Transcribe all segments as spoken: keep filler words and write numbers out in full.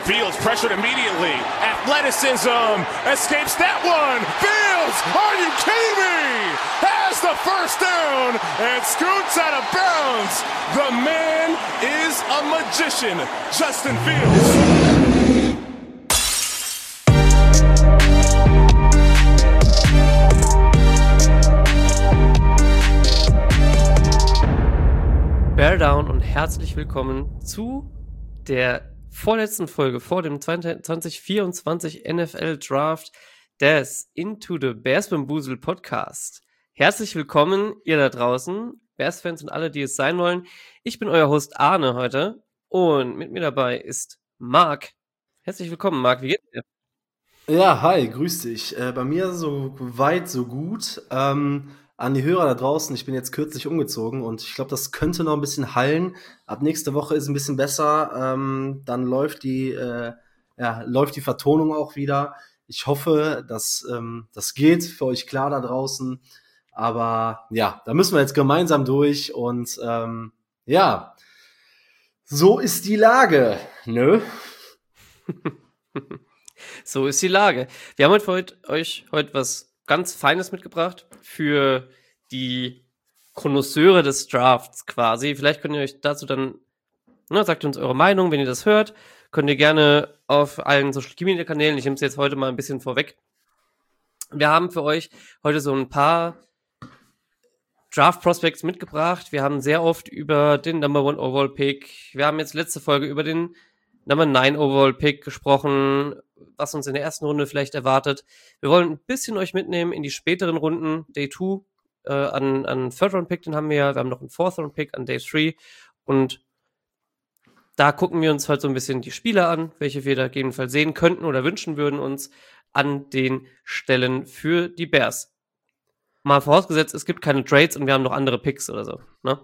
Fields pressured immediately. Athleticism escapes that one. Fields, are you kidding me? Has the first down and scoots out of bounds. The man is a magician, Justin Fields. Bear down und herzlich willkommen zu der vorletzten Folge vor dem zwanzig vierundzwanzig N F L Draft des Into the Bears Bamboozle Podcast. Herzlich willkommen, ihr da draußen, Bears-Fans und alle, die es sein wollen. Ich bin euer Host Arne heute und mit mir dabei ist Marc. Herzlich willkommen, Marc. Wie geht's dir? Ja, hi, grüß dich. Äh, bei mir so weit, so gut. Ähm, an die Hörer da draußen, ich bin jetzt kürzlich umgezogen und ich glaube, das könnte noch ein bisschen hallen. Ab nächste Woche ist es ein bisschen besser. Ähm, dann läuft die, äh, ja, läuft die Vertonung auch wieder. Ich hoffe, dass ähm, das geht für euch klar da draußen. Aber ja, da müssen wir jetzt gemeinsam durch und ähm, ja, so ist die Lage, ne? So ist die Lage. Wir haben heute für heut, euch heute was ganz Feines mitgebracht für die Connoisseure des Drafts quasi. Vielleicht könnt ihr euch dazu dann, na, sagt uns eure Meinung, wenn ihr das hört. Könnt ihr gerne auf allen Social Media Kanälen, ich nehme es jetzt heute mal ein bisschen vorweg. Wir haben für euch heute so ein paar Draft Prospects mitgebracht. Wir haben sehr oft über den Number One Overall Pick. Wir haben jetzt letzte Folge über den Number Nine Overall Pick gesprochen, was uns in der ersten Runde vielleicht erwartet. Wir wollen ein bisschen euch mitnehmen in die späteren Runden, Day zwei, äh, an, an Third Round Pick, den haben wir ja. Wir haben noch einen Fourth Round Pick an Day drei und da gucken wir uns halt so ein bisschen die Spieler an, welche wir da gegebenenfalls sehen könnten oder wünschen würden uns an den Stellen für die Bears. Mal vorausgesetzt, es gibt keine Trades und wir haben noch andere Picks oder so, ne?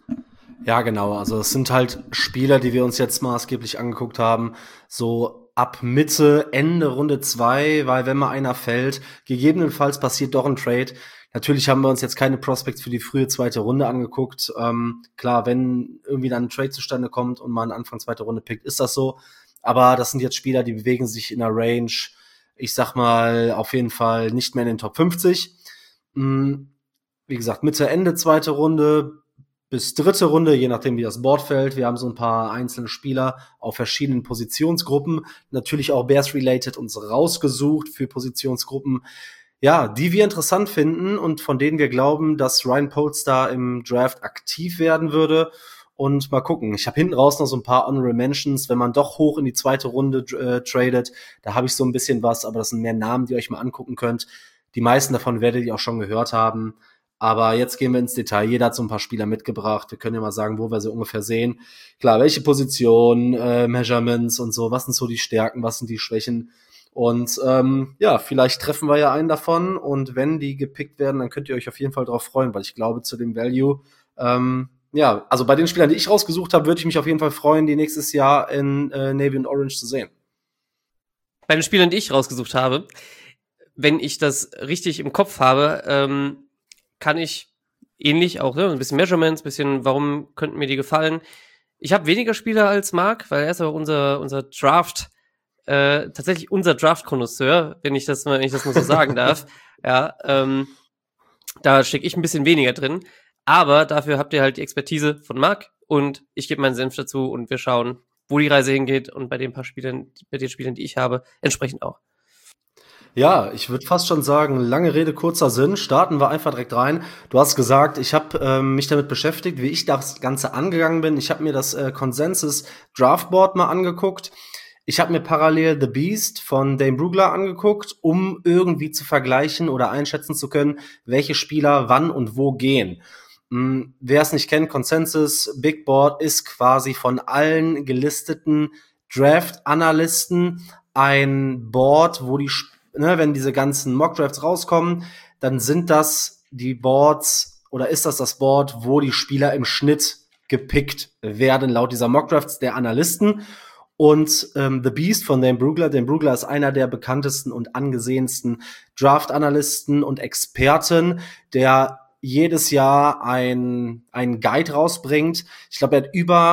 Ja, genau. Also es sind halt Spieler, die wir uns jetzt maßgeblich angeguckt haben, so ab Mitte, Ende Runde zwei, weil wenn mal einer fällt, gegebenenfalls passiert doch ein Trade. Natürlich haben wir uns jetzt keine Prospects für die frühe zweite Runde angeguckt. Ähm, klar, wenn irgendwie dann ein Trade zustande kommt und man Anfang zweite Runde pickt, ist das so. Aber das sind jetzt Spieler, die bewegen sich in einer Range, ich sag mal, auf jeden Fall nicht mehr in den Top fünfzig. Wie gesagt, Mitte, Ende zweite Runde bis dritte Runde, je nachdem wie das Board fällt. Wir haben so ein paar einzelne Spieler auf verschiedenen Positionsgruppen, natürlich auch Bears-related, uns rausgesucht für Positionsgruppen, ja, die wir interessant finden und von denen wir glauben, dass Ryan Polster im Draft aktiv werden würde. Und mal gucken, ich habe hinten raus noch so ein paar Honorable Mentions, wenn man doch hoch in die zweite Runde äh, tradet, da habe ich so ein bisschen was, aber das sind mehr Namen, die ihr euch mal angucken könnt. Die meisten davon werdet ihr auch schon gehört haben. Aber jetzt gehen wir ins Detail. Jeder hat so ein paar Spieler mitgebracht. Wir können ja mal sagen, wo wir sie ungefähr sehen. Klar, welche Position, äh, Measurements und so. Was sind so die Stärken, was sind die Schwächen? Und ähm, ja, vielleicht treffen wir ja einen davon. Und wenn die gepickt werden, dann könnt ihr euch auf jeden Fall drauf freuen, weil ich glaube, zu dem Value, ähm, ja, also bei den Spielern, die ich rausgesucht habe, würde ich mich auf jeden Fall freuen, die nächstes Jahr in äh, Navy und Orange zu sehen. Bei den Spielern, die ich rausgesucht habe, wenn ich das richtig im Kopf habe, ähm, kann ich ähnlich auch, ne, ein bisschen Measurements, ein bisschen, warum könnten mir die gefallen. Ich habe weniger Spieler als Marc, weil er ist aber unser, unser Draft, äh, tatsächlich unser Draft-Konnoisseur, wenn ich das mal, wenn ich das mal so sagen darf. Ja, ähm, da stecke ich ein bisschen weniger drin. Aber dafür habt ihr halt die Expertise von Marc und ich gebe meinen Senf dazu und wir schauen, wo die Reise hingeht und bei den paar Spielern, bei den Spielern, die ich habe, entsprechend auch. Ja, ich würde fast schon sagen, lange Rede, kurzer Sinn, starten wir einfach direkt rein. Du hast gesagt, ich habe ähm, mich damit beschäftigt, wie ich das Ganze angegangen bin. Ich habe mir das äh, Consensus Draftboard mal angeguckt. Ich habe mir parallel The Beast von Dane Brugler angeguckt, um irgendwie zu vergleichen oder einschätzen zu können, welche Spieler wann und wo gehen. Hm, wer es nicht kennt, Consensus Big Board ist quasi von allen gelisteten Draft-Analysten ein Board, wo die Ne, wenn diese ganzen Mockdrafts rauskommen, dann sind das die Boards oder ist das das Board, wo die Spieler im Schnitt gepickt werden, laut dieser Mockdrafts der Analysten. Und ähm, The Beast von Dane Brugler. Dane Brugler ist einer der bekanntesten und angesehensten Draft-Analysten und Experten, der jedes Jahr ein, ein Guide rausbringt. Ich glaube, er hat über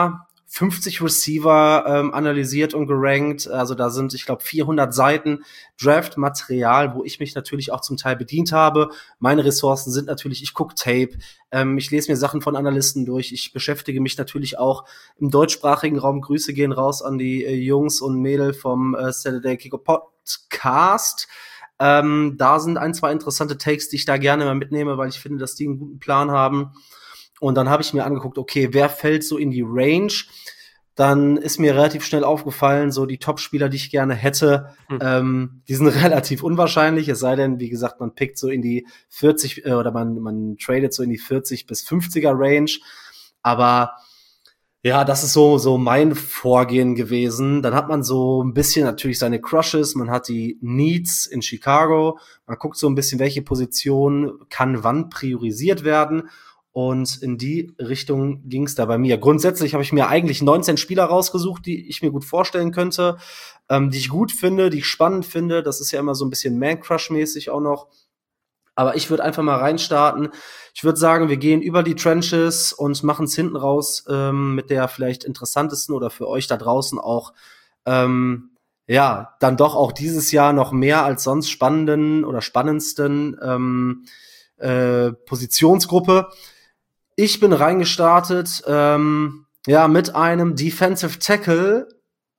fünfzig Receiver ähm, analysiert und gerankt. Also da sind, ich glaube, vierhundert Seiten Draft-Material, wo ich mich natürlich auch zum Teil bedient habe. Meine Ressourcen sind natürlich, ich gucke Tape, ähm, ich lese mir Sachen von Analysten durch, ich beschäftige mich natürlich auch im deutschsprachigen Raum. Grüße gehen raus an die äh, Jungs und Mädel vom äh, Saturday Kickoff Podcast. Ähm, da sind ein, zwei interessante Takes, die ich da gerne mal mitnehme, weil ich finde, dass die einen guten Plan haben. Und dann habe ich mir angeguckt, okay, wer fällt so in die Range? Dann ist mir relativ schnell aufgefallen, so die Top-Spieler, die ich gerne hätte, hm. ähm, die sind relativ unwahrscheinlich, es sei denn, wie gesagt, man pickt so in die vierzig äh, oder man, man tradet so in die vierzig bis fünfziger Range. Aber ja, das ist so so mein Vorgehen gewesen. Dann hat man so ein bisschen natürlich seine Crushes, man hat die Needs in Chicago, man guckt so ein bisschen, welche Position kann wann priorisiert werden. Und in die Richtung ging es da bei mir. Grundsätzlich habe ich mir eigentlich neunzehn Spieler rausgesucht, die ich mir gut vorstellen könnte, ähm, die ich gut finde, die ich spannend finde. Das ist ja immer so ein bisschen Man-Crush-mäßig auch noch. Aber ich würde einfach mal reinstarten. Ich würde sagen, wir gehen über die Trenches und machen es hinten raus ähm, mit der vielleicht interessantesten oder für euch da draußen auch, ähm, ja, dann doch auch dieses Jahr noch mehr als sonst spannenden oder spannendsten ähm, äh, Positionsgruppe. Ich bin reingestartet, ähm, ja, mit einem Defensive Tackle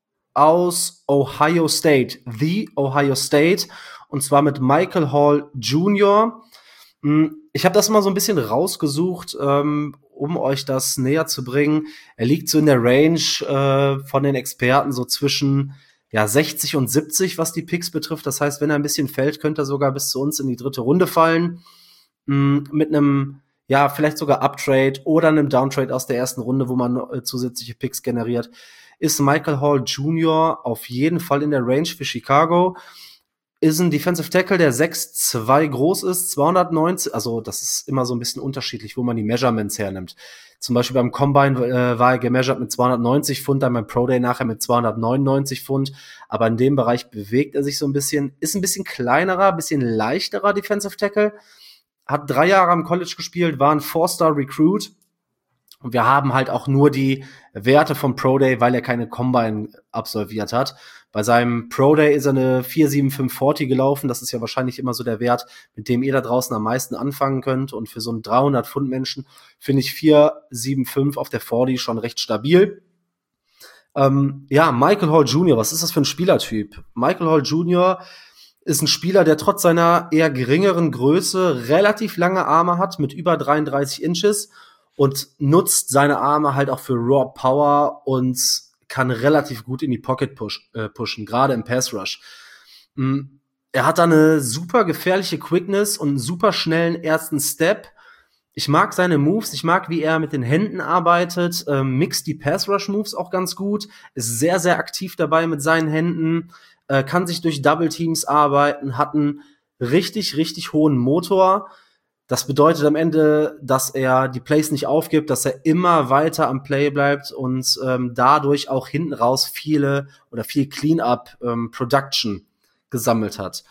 aus Ohio State, the Ohio State, und zwar mit Michael Hall Junior Ich habe das mal so ein bisschen rausgesucht, ähm, um euch das näher zu bringen. Er liegt so in der Range äh, von den Experten so zwischen ja sechzig und siebzig, was die Picks betrifft. Das heißt, wenn er ein bisschen fällt, könnte er sogar bis zu uns in die dritte Runde fallen. Mh, mit einem ja, vielleicht sogar Uptrade oder einem Downtrade aus der ersten Runde, wo man äh, zusätzliche Picks generiert, ist Michael Hall Junior auf jeden Fall in der Range für Chicago. Ist ein Defensive Tackle, der sechs zwei groß ist, zweihundertneunzig, also das ist immer so ein bisschen unterschiedlich, wo man die Measurements hernimmt. Zum Beispiel beim Combine äh, war er gemeasured mit zweihundertneunzig Pfund, dann beim Pro Day nachher mit zweihundertneunundneunzig Pfund, aber in dem Bereich bewegt er sich so ein bisschen, ist ein bisschen kleinerer, ein bisschen leichterer Defensive Tackle, hat drei Jahre am College gespielt, war ein Four-Star-Recruit. Und wir haben halt auch nur die Werte vom Pro Day, weil er keine Combine absolviert hat. Bei seinem Pro Day ist er eine vier sieben fünf vierzig gelaufen. Das ist ja wahrscheinlich immer so der Wert, mit dem ihr da draußen am meisten anfangen könnt. Und für so einen dreihundert Pfund Menschen finde ich vier sieben fünf auf der vierzig schon recht stabil. Ähm, ja, Michael Hall Junior, was ist das für ein Spielertyp? Michael Hall Junior ist ein Spieler, der trotz seiner eher geringeren Größe relativ lange Arme hat, mit über dreiunddreißig Inches und nutzt seine Arme halt auch für Raw Power und kann relativ gut in die Pocket push, äh, pushen, gerade im Pass Rush. Mhm. Er hat da eine super gefährliche Quickness und einen super schnellen ersten Step. Ich mag seine Moves, ich mag, wie er mit den Händen arbeitet, ähm, mixt die Pass Rush Moves auch ganz gut, ist sehr, sehr aktiv dabei mit seinen Händen, äh, kann sich durch Double Teams arbeiten, hat einen richtig, richtig hohen Motor. Das bedeutet am Ende, dass er die Plays nicht aufgibt, dass er immer weiter am Play bleibt und ähm, dadurch auch hinten raus viele oder viel Clean-up ähm, Production gesammelt hat.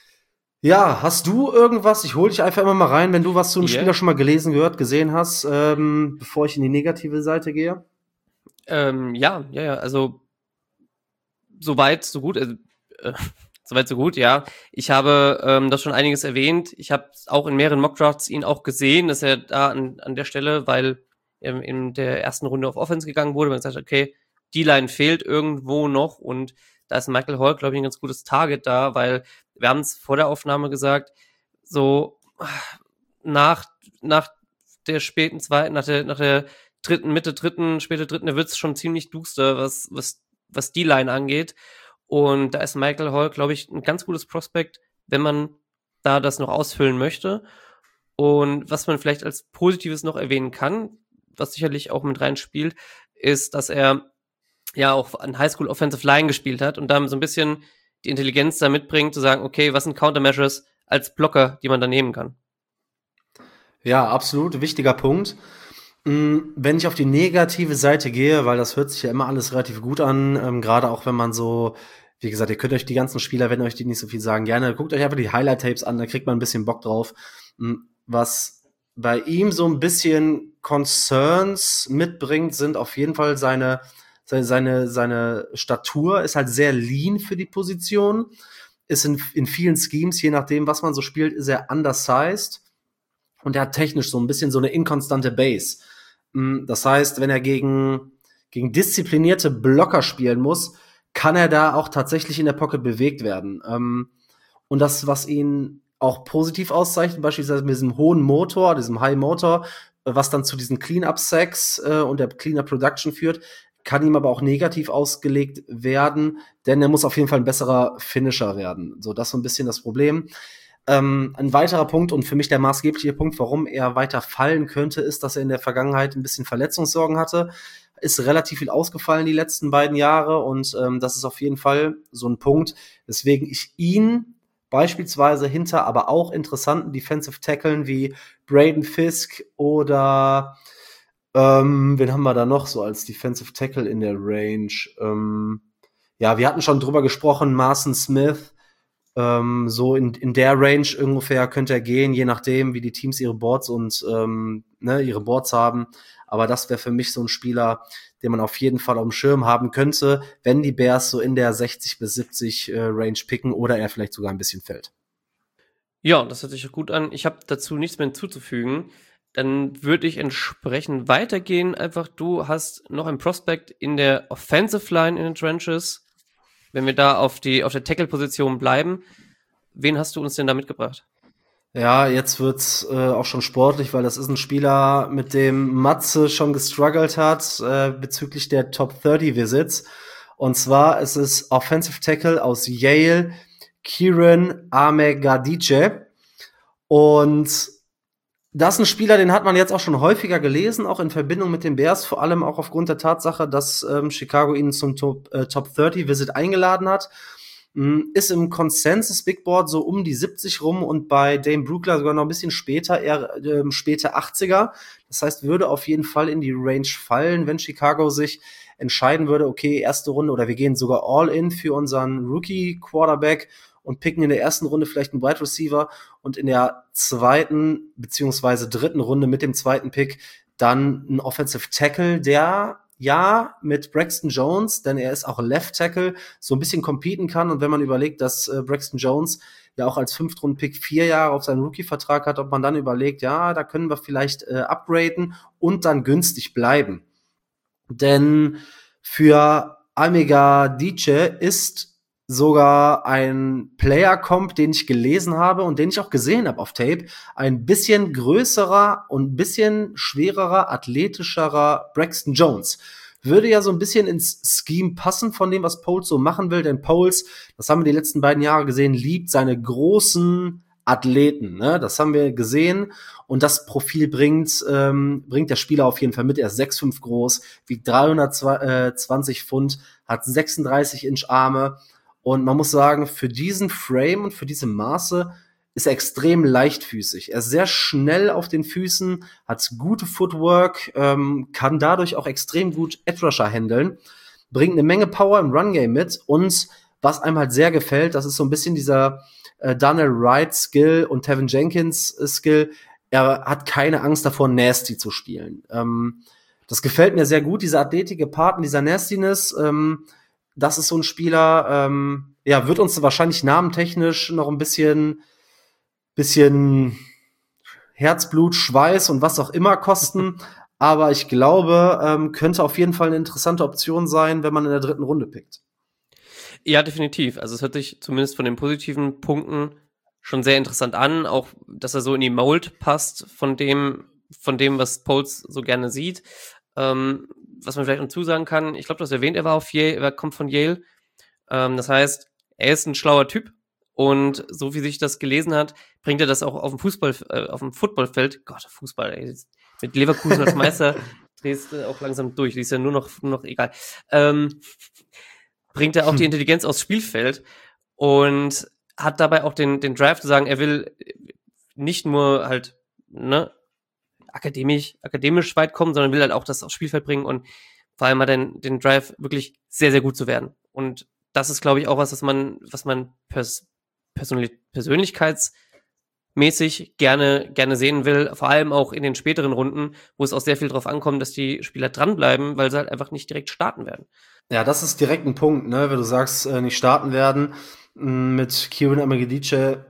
Ja, hast du irgendwas? Ich hole dich einfach immer mal rein, wenn du was zu einem yeah. Spieler schon mal gelesen, gehört, gesehen hast, ähm, bevor ich in die negative Seite gehe. Ähm, ja, ja, ja, also soweit, so gut. Also, äh, Soweit, so gut, ja. Ich habe ähm, das schon einiges erwähnt. Ich habe auch in mehreren Mockdrafts ihn auch gesehen, dass er da an, an der Stelle, weil ähm, in der ersten Runde auf Offense gegangen wurde, man gesagt hat, okay, die Line fehlt irgendwo noch und da ist Michael Hall, glaube ich, ein ganz gutes Target da, weil wir haben es vor der Aufnahme gesagt, so nach nach der späten zweiten, nach der nach der dritten, Mitte dritten, späte dritten, da wird es schon ziemlich duster, was was was die Line angeht. Und da ist Michael Hall, glaube ich, ein ganz gutes Prospekt, wenn man da das noch ausfüllen möchte. Und was man vielleicht als Positives noch erwähnen kann, was sicherlich auch mit reinspielt, ist, dass er ja auch an Highschool Offensive Line gespielt hat und da so ein bisschen die Intelligenz da mitbringt, zu sagen, okay, was sind Countermeasures als Blocker, die man da nehmen kann. Ja, absolut, wichtiger Punkt. Wenn ich auf die negative Seite gehe, weil das hört sich ja immer alles relativ gut an, ähm, gerade auch wenn man so, wie gesagt, ihr könnt euch die ganzen Spieler, wenn euch die nicht so viel sagen, gerne, guckt euch einfach die Highlight-Tapes an, da kriegt man ein bisschen Bock drauf. Was bei ihm so ein bisschen Concerns mitbringt, sind auf jeden Fall seine, seine, seine, seine Statur, ist halt sehr lean für die Position, ist in, in vielen Schemes, je nachdem, was man so spielt, ist er undersized und er hat technisch so ein bisschen so eine inkonstante Base. Das heißt, wenn er gegen, gegen disziplinierte Blocker spielen muss, kann er da auch tatsächlich in der Pocket bewegt werden. Und das, was ihn auch positiv auszeichnet, beispielsweise mit diesem hohen Motor, diesem High Motor, was dann zu diesen Clean-Up-Sacks äh, und der Clean-Up-Production führt, kann ihm aber auch negativ ausgelegt werden, denn er muss auf jeden Fall ein besserer Finisher werden. So, das ist so ein bisschen das Problem. Ähm, ein weiterer Punkt und für mich der maßgebliche Punkt, warum er weiter fallen könnte, ist, dass er in der Vergangenheit ein bisschen Verletzungssorgen hatte. Ist relativ viel ausgefallen die letzten beiden Jahre und ähm, das ist auf jeden Fall so ein Punkt, weswegen ich ihn beispielsweise hinter aber auch interessanten Defensive Tackeln wie Braden Fisk oder ähm, wen haben wir da noch so als Defensive Tackle in der Range? Ähm, ja, wir hatten schon drüber gesprochen, Marson Smith, ähm, so in, in der Range ungefähr könnte er gehen, je nachdem, wie die Teams ihre Boards und ähm, ne, ihre Boards haben. Aber das wäre für mich so ein Spieler, den man auf jeden Fall auf dem Schirm haben könnte, wenn die Bears so in der sechzig bis siebzig äh, Range picken oder er vielleicht sogar ein bisschen fällt. Ja, das hört sich gut an. Ich habe dazu nichts mehr hinzuzufügen. Dann würde ich entsprechend weitergehen. Einfach, du hast noch ein Prospect in der Offensive Line in den Trenches. Wenn wir da auf die auf der Tackle-Position bleiben, wen hast du uns denn da mitgebracht? Ja, jetzt wird's äh, auch schon sportlich, weil das ist ein Spieler, mit dem Matze schon gestruggelt hat äh, bezüglich der Top dreißig Visits. Und zwar ist es Offensive Tackle aus Yale, Kieran Amegadjie. Und das ist ein Spieler, den hat man jetzt auch schon häufiger gelesen, auch in Verbindung mit den Bears, vor allem auch aufgrund der Tatsache, dass ähm, Chicago ihn zum Top, äh, Top dreißig Visit eingeladen hat. Ist im Consensus Big Board so um die siebzig rum und bei Dane Brugler sogar noch ein bisschen später, eher äh, späte achtziger. Das heißt, würde auf jeden Fall in die Range fallen, wenn Chicago sich entscheiden würde, okay, erste Runde oder wir gehen sogar all in für unseren Rookie Quarterback und picken in der ersten Runde vielleicht einen Wide Receiver und in der zweiten beziehungsweise dritten Runde mit dem zweiten Pick dann einen Offensive Tackle, der ja, mit Braxton Jones, denn er ist auch Left Tackle, so ein bisschen competen kann. Und wenn man überlegt, dass äh, Braxton Jones ja auch als Fünftrunden-Pick vier Jahre auf seinen Rookie-Vertrag hat, ob man dann überlegt, ja, da können wir vielleicht äh, upgraden und dann günstig bleiben. Denn für Amegadjie ist sogar ein Player-Comp, den ich gelesen habe und den ich auch gesehen habe auf Tape, ein bisschen größerer und ein bisschen schwererer, athletischerer Braxton Jones. Würde ja so ein bisschen ins Scheme passen von dem, was Poles so machen will, denn Poles, das haben wir die letzten beiden Jahre gesehen, liebt seine großen Athleten, ne? Das haben wir gesehen und das Profil bringt ähm, bringt der Spieler auf jeden Fall mit. Er ist sechs Komma fünf groß, wiegt dreihundertzwanzig Pfund, hat sechsunddreißig Inch Arme. Und man muss sagen, für diesen Frame und für diese Maße ist er extrem leichtfüßig. Er ist sehr schnell auf den Füßen, hat gute Footwork, ähm, kann dadurch auch extrem gut Edge Rusher handeln, bringt eine Menge Power im Run-Game mit und was einem halt sehr gefällt, das ist so ein bisschen dieser äh, Daniel Wright Skill und Tevin Jenkins äh, Skill. Er hat keine Angst davor, nasty zu spielen. Ähm, das gefällt mir sehr gut, dieser athletische Part und dieser Nastiness. Ähm, Das ist so ein Spieler, ähm, ja, wird uns wahrscheinlich namentechnisch noch ein bisschen, bisschen Herzblut, Schweiß und was auch immer kosten. Aber ich glaube, ähm, könnte auf jeden Fall eine interessante Option sein, wenn man in der dritten Runde pickt. Ja, definitiv. Also es hört sich zumindest von den positiven Punkten schon sehr interessant an. Auch, dass er so in die Mold passt von dem, von dem, was Poles so gerne sieht. Ähm, was man vielleicht noch zusagen kann, ich glaube, du hast erwähnt, er war auf Yale, er kommt von Yale. Ähm, das heißt, er ist ein schlauer Typ und so wie sich das gelesen hat, bringt er das auch auf dem Fußball, äh, auf dem Footballfeld. Gott, Fußball, ey, mit Leverkusen als Meister drehst du auch langsam durch, die ist ja nur noch, nur noch egal. Ähm, bringt er auch hm. die Intelligenz aufs Spielfeld und hat dabei auch den, den Drive zu sagen, er will nicht nur halt, ne, akademisch, akademisch weit kommen, sondern will halt auch das aufs Spielfeld bringen und vor allem hat er den, den Drive wirklich sehr, sehr gut zu werden. Und das ist, glaube ich, auch was, was man, was man pers- Persönlich- Persönlichkeits- mäßig gerne, gerne sehen will, vor allem auch in den späteren Runden, wo es auch sehr viel drauf ankommt, dass die Spieler dranbleiben, weil sie halt einfach nicht direkt starten werden. Ja, das ist direkt ein Punkt, ne, wenn du sagst, äh, nicht starten werden. Mit Kieran Amagadice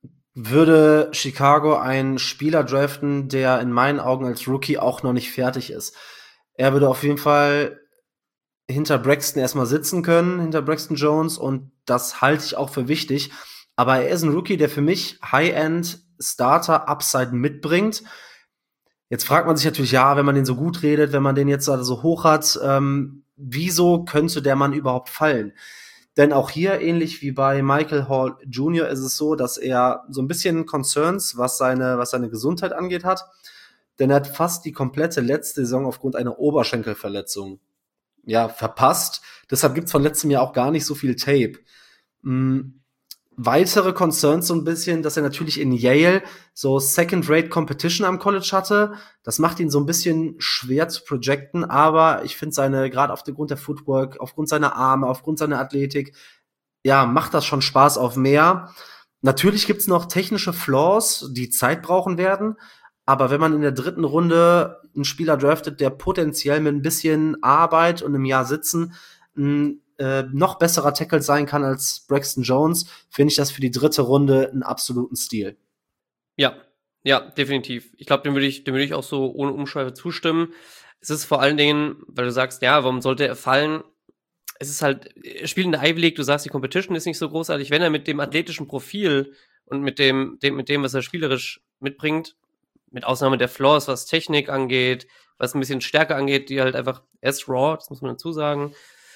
würde Chicago einen Spieler draften, der in meinen Augen als Rookie auch noch nicht fertig ist. Er würde auf jeden Fall hinter Braxton erstmal sitzen können, hinter Braxton Jones, und das halte ich auch für wichtig. Aber er ist ein Rookie, der für mich High-End-Starter-Upside mitbringt. Jetzt fragt man sich natürlich, ja, wenn man den so gut redet, wenn man den jetzt also so hoch hat, ähm, wieso könnte der Mann überhaupt fallen? Denn auch hier, ähnlich wie bei Michael Hall Junior, ist es so, dass er so ein bisschen Concerns, was seine, was seine Gesundheit angeht, hat. Denn er hat fast die komplette letzte Saison aufgrund einer Oberschenkelverletzung ja, verpasst. Deshalb gibt's von letztem Jahr auch gar nicht so viel Tape. Mhm. Weitere Concerns so ein bisschen, dass er natürlich in Yale so Second-Rate Competition am College hatte. Das macht ihn so ein bisschen schwer zu projecten, aber ich finde seine, gerade aufgrund der Footwork, aufgrund seiner Arme, aufgrund seiner Athletik, ja, macht das schon Spaß auf mehr. Natürlich gibt's noch technische Flaws, die Zeit brauchen werden, aber wenn man in der dritten Runde einen Spieler draftet, der potenziell mit ein bisschen Arbeit und einem Jahr Sitzen ein äh, noch besserer Tackle sein kann als Braxton Jones, finde ich das für die dritte Runde einen absoluten Stil. Ja, ja, definitiv. Ich glaube, dem würde ich, dem würde ich auch so ohne Umschweife zustimmen. Es ist vor allen Dingen, weil du sagst, ja, warum sollte er fallen? Es ist halt, er spielt in der Ivy League, du sagst, die Competition ist nicht so großartig. Wenn er mit dem athletischen Profil und mit dem, dem, mit dem, was er spielerisch mitbringt, mit Ausnahme der Flaws, was Technik angeht, was ein bisschen Stärke angeht, die halt einfach, er ist raw, das muss man dazu sagen,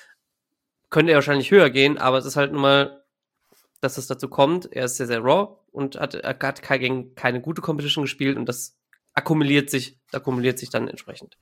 könnte er wahrscheinlich höher gehen, aber es ist halt nun mal, dass es dazu kommt, er ist sehr, sehr raw und hat, er hat keine, keine gute Competition gespielt und das akkumuliert sich, akkumuliert sich dann entsprechend.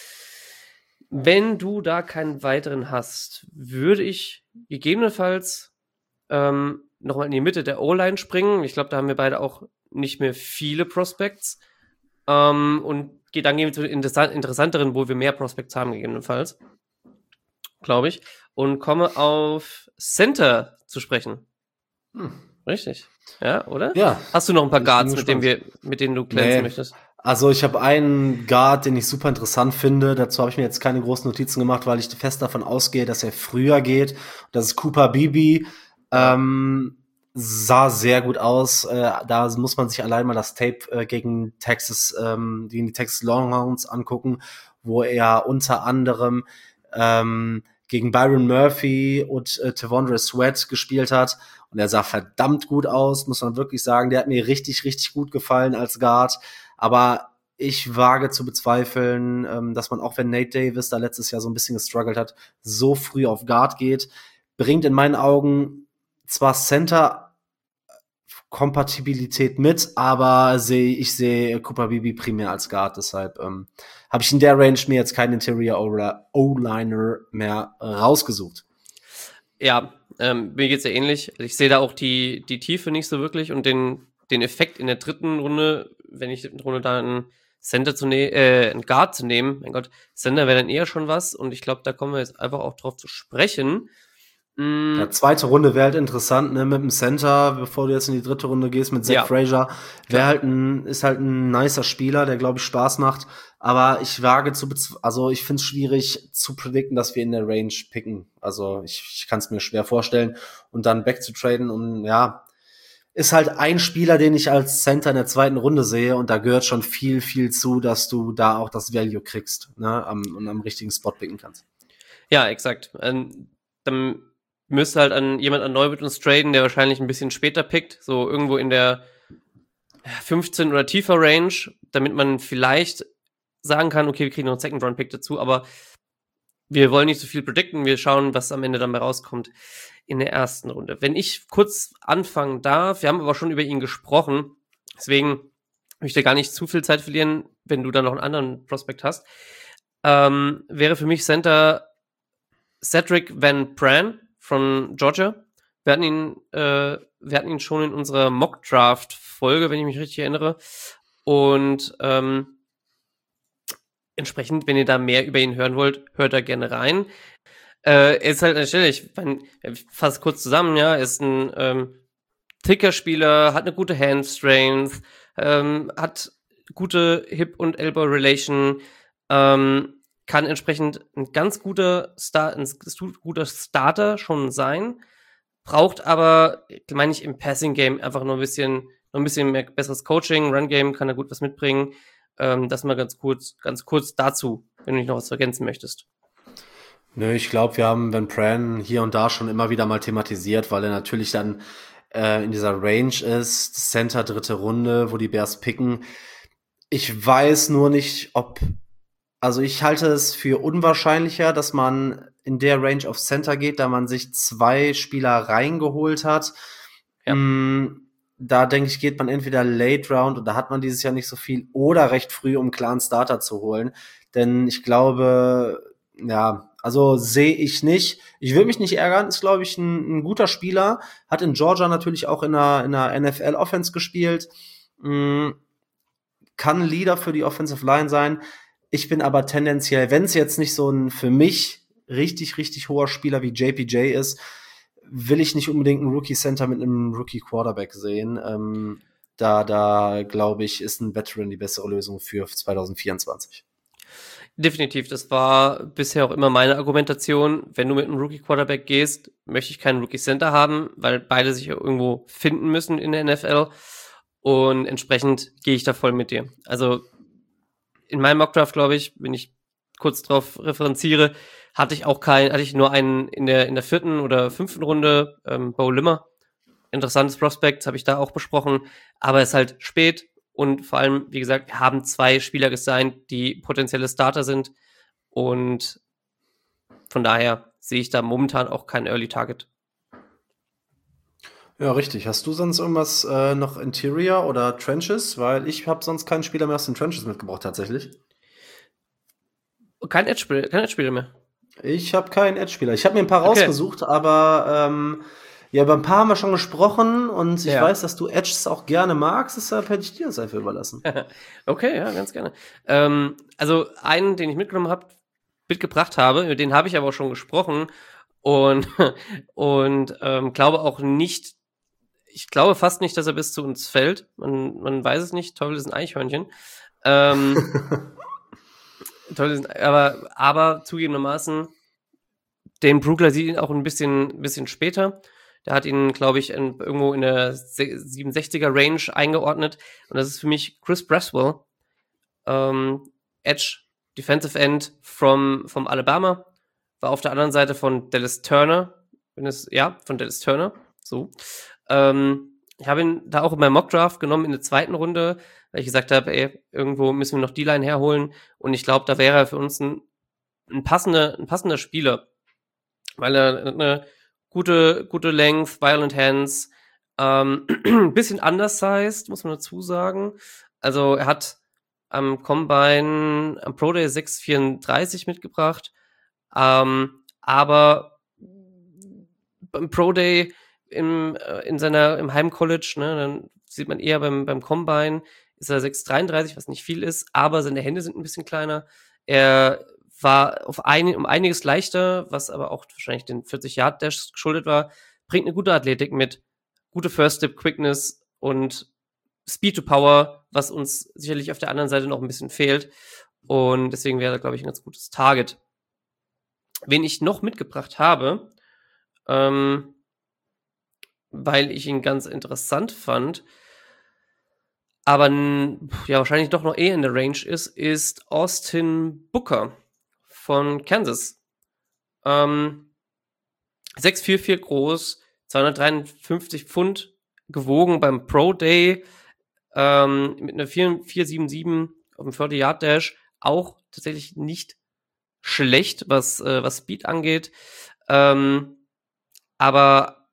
Wenn du da keinen weiteren hast, würde ich gegebenenfalls ähm, nochmal in die Mitte der O-Line springen. Ich glaube, da haben wir beide auch nicht mehr viele Prospects. Ähm, und dann gehen wir zu den interessant- interessanteren, wo wir mehr Prospects haben, gegebenenfalls. Glaube ich. Und komme auf Center zu sprechen. Hm. Richtig. Ja, oder? Ja. Hast du noch ein paar Guards, mit denen wir, mit denen du glänzen nee. möchtest? Also ich habe einen Guard, den ich super interessant finde. Dazu habe ich mir jetzt keine großen Notizen gemacht, weil ich fest davon ausgehe, dass er früher geht. Das ist Cooper Beebe. Ähm, sah sehr gut aus. Äh, da muss man sich allein mal das Tape äh, gegen Texas, ähm, gegen die Texas Longhorns angucken, wo er unter anderem ähm, gegen Byron Murphy und äh, Tavondre Sweat gespielt hat. Und er sah verdammt gut aus, muss man wirklich sagen. Der hat mir richtig, richtig gut gefallen als Guard. Aber ich wage zu bezweifeln, ähm, dass man, auch wenn Nate Davis da letztes Jahr so ein bisschen gestruggelt hat, so früh auf Guard geht. Bringt in meinen Augen zwar Center-Kompatibilität mit, aber seh, ich sehe Cooper Beebe primär als Guard. Deshalb ähm, habe ich in der Range mir jetzt keinen Interior O-Liner mehr rausgesucht. Ja, ähm, mir geht's ja ähnlich. Ich sehe da auch die, die Tiefe nicht so wirklich und den, den Effekt in der dritten Runde, wenn ich in der Runde da einen Center zu nehmen, äh, einen Guard zu nehmen, mein Gott, Center wäre dann eher schon was und ich glaube, da kommen wir jetzt einfach auch drauf zu sprechen. Mm. Ja, zweite Runde wäre halt interessant, ne, mit dem Center, bevor du jetzt in die dritte Runde gehst mit Zach ja. Frazier, wäre halt ein, ist halt ein nicer Spieler, der, glaube ich, Spaß macht, aber ich wage zu, also ich finde es schwierig zu predikten, dass wir in der Range picken, also ich, ich kann es mir schwer vorstellen und dann back zu traden und ja, ist halt ein Spieler, den ich als Center in der zweiten Runde sehe und da gehört schon viel, viel zu, dass du da auch das Value kriegst, ne, am, und am richtigen Spot picken kannst. Ja, exakt. Ähm, dann müsste halt an jemand an neu mit uns traden, der wahrscheinlich ein bisschen später pickt, so irgendwo in der fünfzehn oder tiefer Range, damit man vielleicht sagen kann, okay, wir kriegen noch einen Second-Round-Pick dazu, aber wir wollen nicht so viel predikten, wir schauen, was am Ende dann bei rauskommt in der ersten Runde. Wenn ich kurz anfangen darf, wir haben aber schon über ihn gesprochen, deswegen möchte ich gar nicht zu viel Zeit verlieren, wenn du dann noch einen anderen Prospect hast, ähm, wäre für mich Center Cedric Van Pran von Georgia. Wir hatten ihn, äh, wir hatten ihn schon in unserer Mock-Draft-Folge, wenn ich mich richtig erinnere. Und ähm, entsprechend, wenn ihr da mehr über ihn hören wollt, hört da gerne rein. Äh, er ist halt an der Stelle, ich fasse kurz zusammen, ja, er ist ein ähm, Triggerspieler, hat eine gute Hand-Strength, ähm, hat gute Hip- und Elbow-Relation, ähm, kann entsprechend ein ganz guter, Star- ein guter Starter schon sein, braucht aber, meine ich, im Passing-Game einfach noch ein bisschen, noch ein bisschen mehr besseres Coaching. Run-Game kann er gut was mitbringen. Ähm, das mal ganz kurz, ganz kurz dazu, wenn du nicht noch was ergänzen möchtest. Nö, ich glaube, wir haben Van Pran hier und da schon immer wieder mal thematisiert, weil er natürlich dann äh, in dieser Range ist, Center dritte Runde, wo die Bears picken. Ich weiß nur nicht, ob, also ich halte es für unwahrscheinlicher, dass man in der Range auf Center geht, da man sich zwei Spieler reingeholt hat. Ja. Mm, da denke ich, geht man entweder Late Round und da hat man dieses Jahr nicht so viel oder recht früh, um einen klaren Starter zu holen. Denn ich glaube, ja, also sehe ich nicht. Ich will mich nicht ärgern, ist, glaube ich, ein, ein guter Spieler. Hat in Georgia natürlich auch in einer, in einer N F L-Offense gespielt. Mm, kann Leader für die Offensive Line sein. Ich bin aber tendenziell, wenn es jetzt nicht so ein für mich richtig, richtig hoher Spieler wie J P J ist, will ich nicht unbedingt einen Rookie-Center mit einem Rookie-Quarterback sehen. Ähm, da, da glaube ich, ist ein Veteran die bessere Lösung für zwanzig vierundzwanzig. Definitiv, das war bisher auch immer meine Argumentation. Wenn du mit einem Rookie-Quarterback gehst, möchte ich keinen Rookie-Center haben, weil beide sich irgendwo finden müssen in der N F L. Und entsprechend gehe ich da voll mit dir. Also in meinem Mockdraft, glaube ich, wenn ich kurz drauf referenziere, hatte ich auch keinen, hatte ich nur einen in der in der vierten oder fünften Runde, ähm, Bo Limmer. Interessantes Prospect, habe ich da auch besprochen, aber es ist halt spät und vor allem, wie gesagt, wir haben zwei Spieler gesigned, die potenzielle Starter sind und von daher sehe ich da momentan auch kein Early Target. Ja, richtig. Hast du sonst irgendwas äh, noch Interior oder Trenches? Weil ich habe sonst keinen Spieler mehr aus den Trenches mitgebracht, tatsächlich. Kein Edge-Spieler, kein Edge-Spieler mehr. Ich habe keinen Edge-Spieler. Ich habe mir ein paar Okay. rausgesucht, aber ähm, ja, über ein paar haben wir schon gesprochen und ich Ja. weiß, dass du Edges auch gerne magst, deshalb hätte ich dir das einfach überlassen. Okay, ja, ganz gerne. Ähm, also einen, den ich mitgenommen habe, mitgebracht habe, über den habe ich aber auch schon gesprochen und, und ähm, glaube auch nicht, ich glaube fast nicht, dass er bis zu uns fällt. Man, man weiß es nicht. Teufel ist ein Eichhörnchen. Ähm, Teufel ist ein, aber, aber zugegebenermaßen, den Brugler sieht ihn auch ein bisschen, ein bisschen später. Der hat ihn, glaube ich, in, irgendwo in der siebenundsechziger Range eingeordnet. Und das ist für mich Chris Braswell, ähm, Edge, Defensive End from, vom Alabama. War auf der anderen Seite von Dallas Turner. Wenn es, ja, von Dallas Turner. So. Ähm, ich habe ihn da auch in meinem Mockdraft genommen in der zweiten Runde, weil ich gesagt habe, ey, irgendwo müssen wir noch die Line herholen. Und ich glaube, da wäre er für uns ein, ein, passender, ein passender Spieler. Weil er eine gute, gute Length, Violent Hands, ähm, ein bisschen undersized, muss man dazu sagen. Also er hat am Combine, am Pro Day sechs vierunddreißig mitgebracht, ähm, aber beim Pro Day im, in seiner, im Heimcollege, ne, dann sieht man eher beim, beim Combine, ist er sechs dreiunddreißig, was nicht viel ist, aber seine Hände sind ein bisschen kleiner. Er war auf ein, um einiges leichter, was aber auch wahrscheinlich den vierzig-Yard-Dash geschuldet war, bringt eine gute Athletik mit, gute First-Step-Quickness und Speed to Power, was uns sicherlich auf der anderen Seite noch ein bisschen fehlt. Und deswegen wäre er, glaube ich, ein ganz gutes Target. Wen ich noch mitgebracht habe, ähm, weil ich ihn ganz interessant fand, aber ja, wahrscheinlich doch noch eher in der Range ist, ist Austin Booker von Kansas. Ähm, sechs vier vier groß, zweihundertdreiundfünfzig Pfund gewogen beim Pro Day, ähm, mit einer vier sieben sieben auf dem vierzig-Yard-Dash, auch tatsächlich nicht schlecht, was, äh, was Speed angeht. Ähm, aber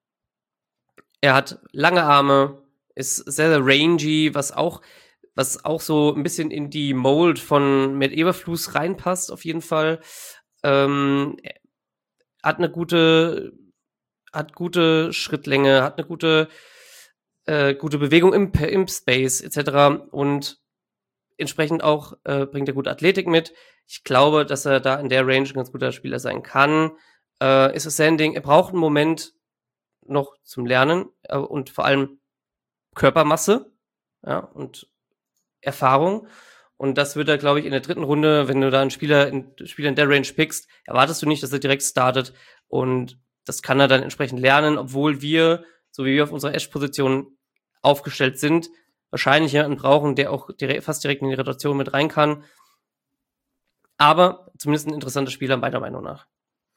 er hat lange Arme, ist sehr, sehr rangy, was auch, was auch so ein bisschen in die Mold von Matt Eberflus reinpasst, auf jeden Fall. Ähm, hat eine gute, hat gute Schrittlänge, hat eine gute, äh, gute Bewegung im, im Space, et cetera. Und entsprechend auch äh, bringt er gute Athletik mit. Ich glaube, dass er da in der Range ein ganz guter Spieler sein kann. Äh, ist es Sanding, er braucht einen Moment, noch zum Lernen äh, und vor allem Körpermasse, ja, und Erfahrung. Und das wird er, glaube ich, in der dritten Runde, wenn du da einen Spieler in, Spieler in der Range pickst, erwartest du nicht, dass er direkt startet. Und das kann er dann entsprechend lernen, obwohl wir, so wie wir auf unserer Edge-Position aufgestellt sind, wahrscheinlich jemanden brauchen, der auch direkt, fast direkt in die Rotation mit rein kann. Aber zumindest ein interessanter Spieler, meiner Meinung nach.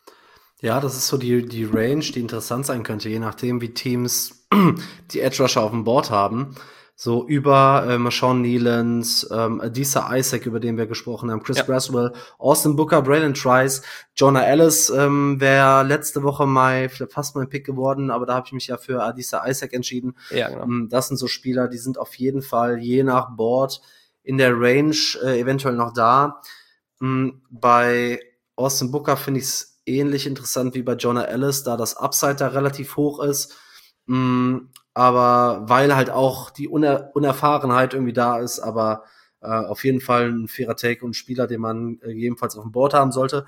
Ja, das ist so die, die Range, die interessant sein könnte, je nachdem, wie Teams die Edge Rusher auf dem Board haben. So über ähm, Sean Nealons, ähm, Adisa Isaac, über den wir gesprochen haben, Chris ja. Braswell, Austin Booker, Braylon Trice, Jonah Ellis ähm, wäre letzte Woche mal fast mein Pick geworden, aber da habe ich mich ja für Adisa Isaac entschieden. Ja, genau. Das sind so Spieler, die sind auf jeden Fall je nach Board in der Range äh, eventuell noch da. Mhm, bei Austin Booker finde ich es ähnlich interessant wie bei Jonah Ellis, da das Upside da relativ hoch ist. Mhm, aber weil halt auch die Uner- Unerfahrenheit irgendwie da ist, aber äh, auf jeden Fall ein fairer Take und ein Spieler, den man äh, jedenfalls auf dem Board haben sollte.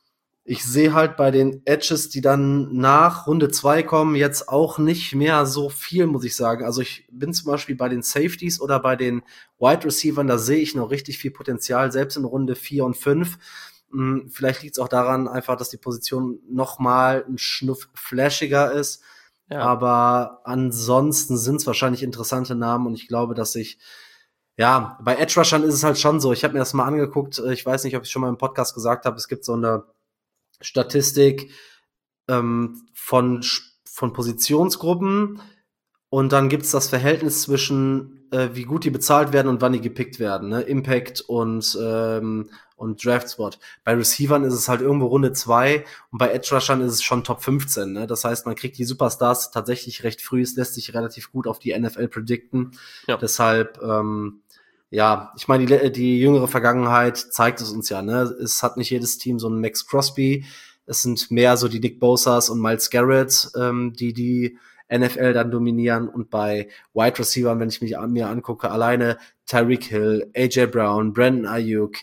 Ich sehe halt bei den Edges, die dann nach Runde zwei kommen, jetzt auch nicht mehr so viel, muss ich sagen. Also ich bin zum Beispiel bei den Safeties oder bei den Wide Receivern, da sehe ich noch richtig viel Potenzial, selbst in Runde vier und fünf. Hm, vielleicht liegt es auch daran einfach, dass die Position noch mal ein Schnuff flashiger ist. Ja. Aber ansonsten sind es wahrscheinlich interessante Namen und ich glaube, dass ich, ja, bei Edge Rushern ist es halt schon so. Ich habe mir das mal angeguckt. Ich weiß nicht, ob ich schon mal im Podcast gesagt habe. Es gibt so eine Statistik ähm, von, von Positionsgruppen und dann gibt's das Verhältnis zwischen, äh, wie gut die bezahlt werden und wann die gepickt werden. Ne? Impact und ähm, und Draft-Spot. Bei Receivern ist es halt irgendwo Runde zwei und bei Edge-Rushern ist es schon Top fünfzehn. Ne? Das heißt, man kriegt die Superstars tatsächlich recht früh. Es lässt sich relativ gut auf die N F L predikten. Ja. Deshalb, ähm, ja, ich meine, die, die jüngere Vergangenheit zeigt es uns ja. Ne? Es hat nicht jedes Team so einen Max Crosby. Es sind mehr so die Nick Bosas und Myles Garrett, ähm, die die N F L dann dominieren. Und bei Wide Receivern, wenn ich mich an, mir angucke, alleine Tyreek Hill, A J Brown, Brandon Ayuk,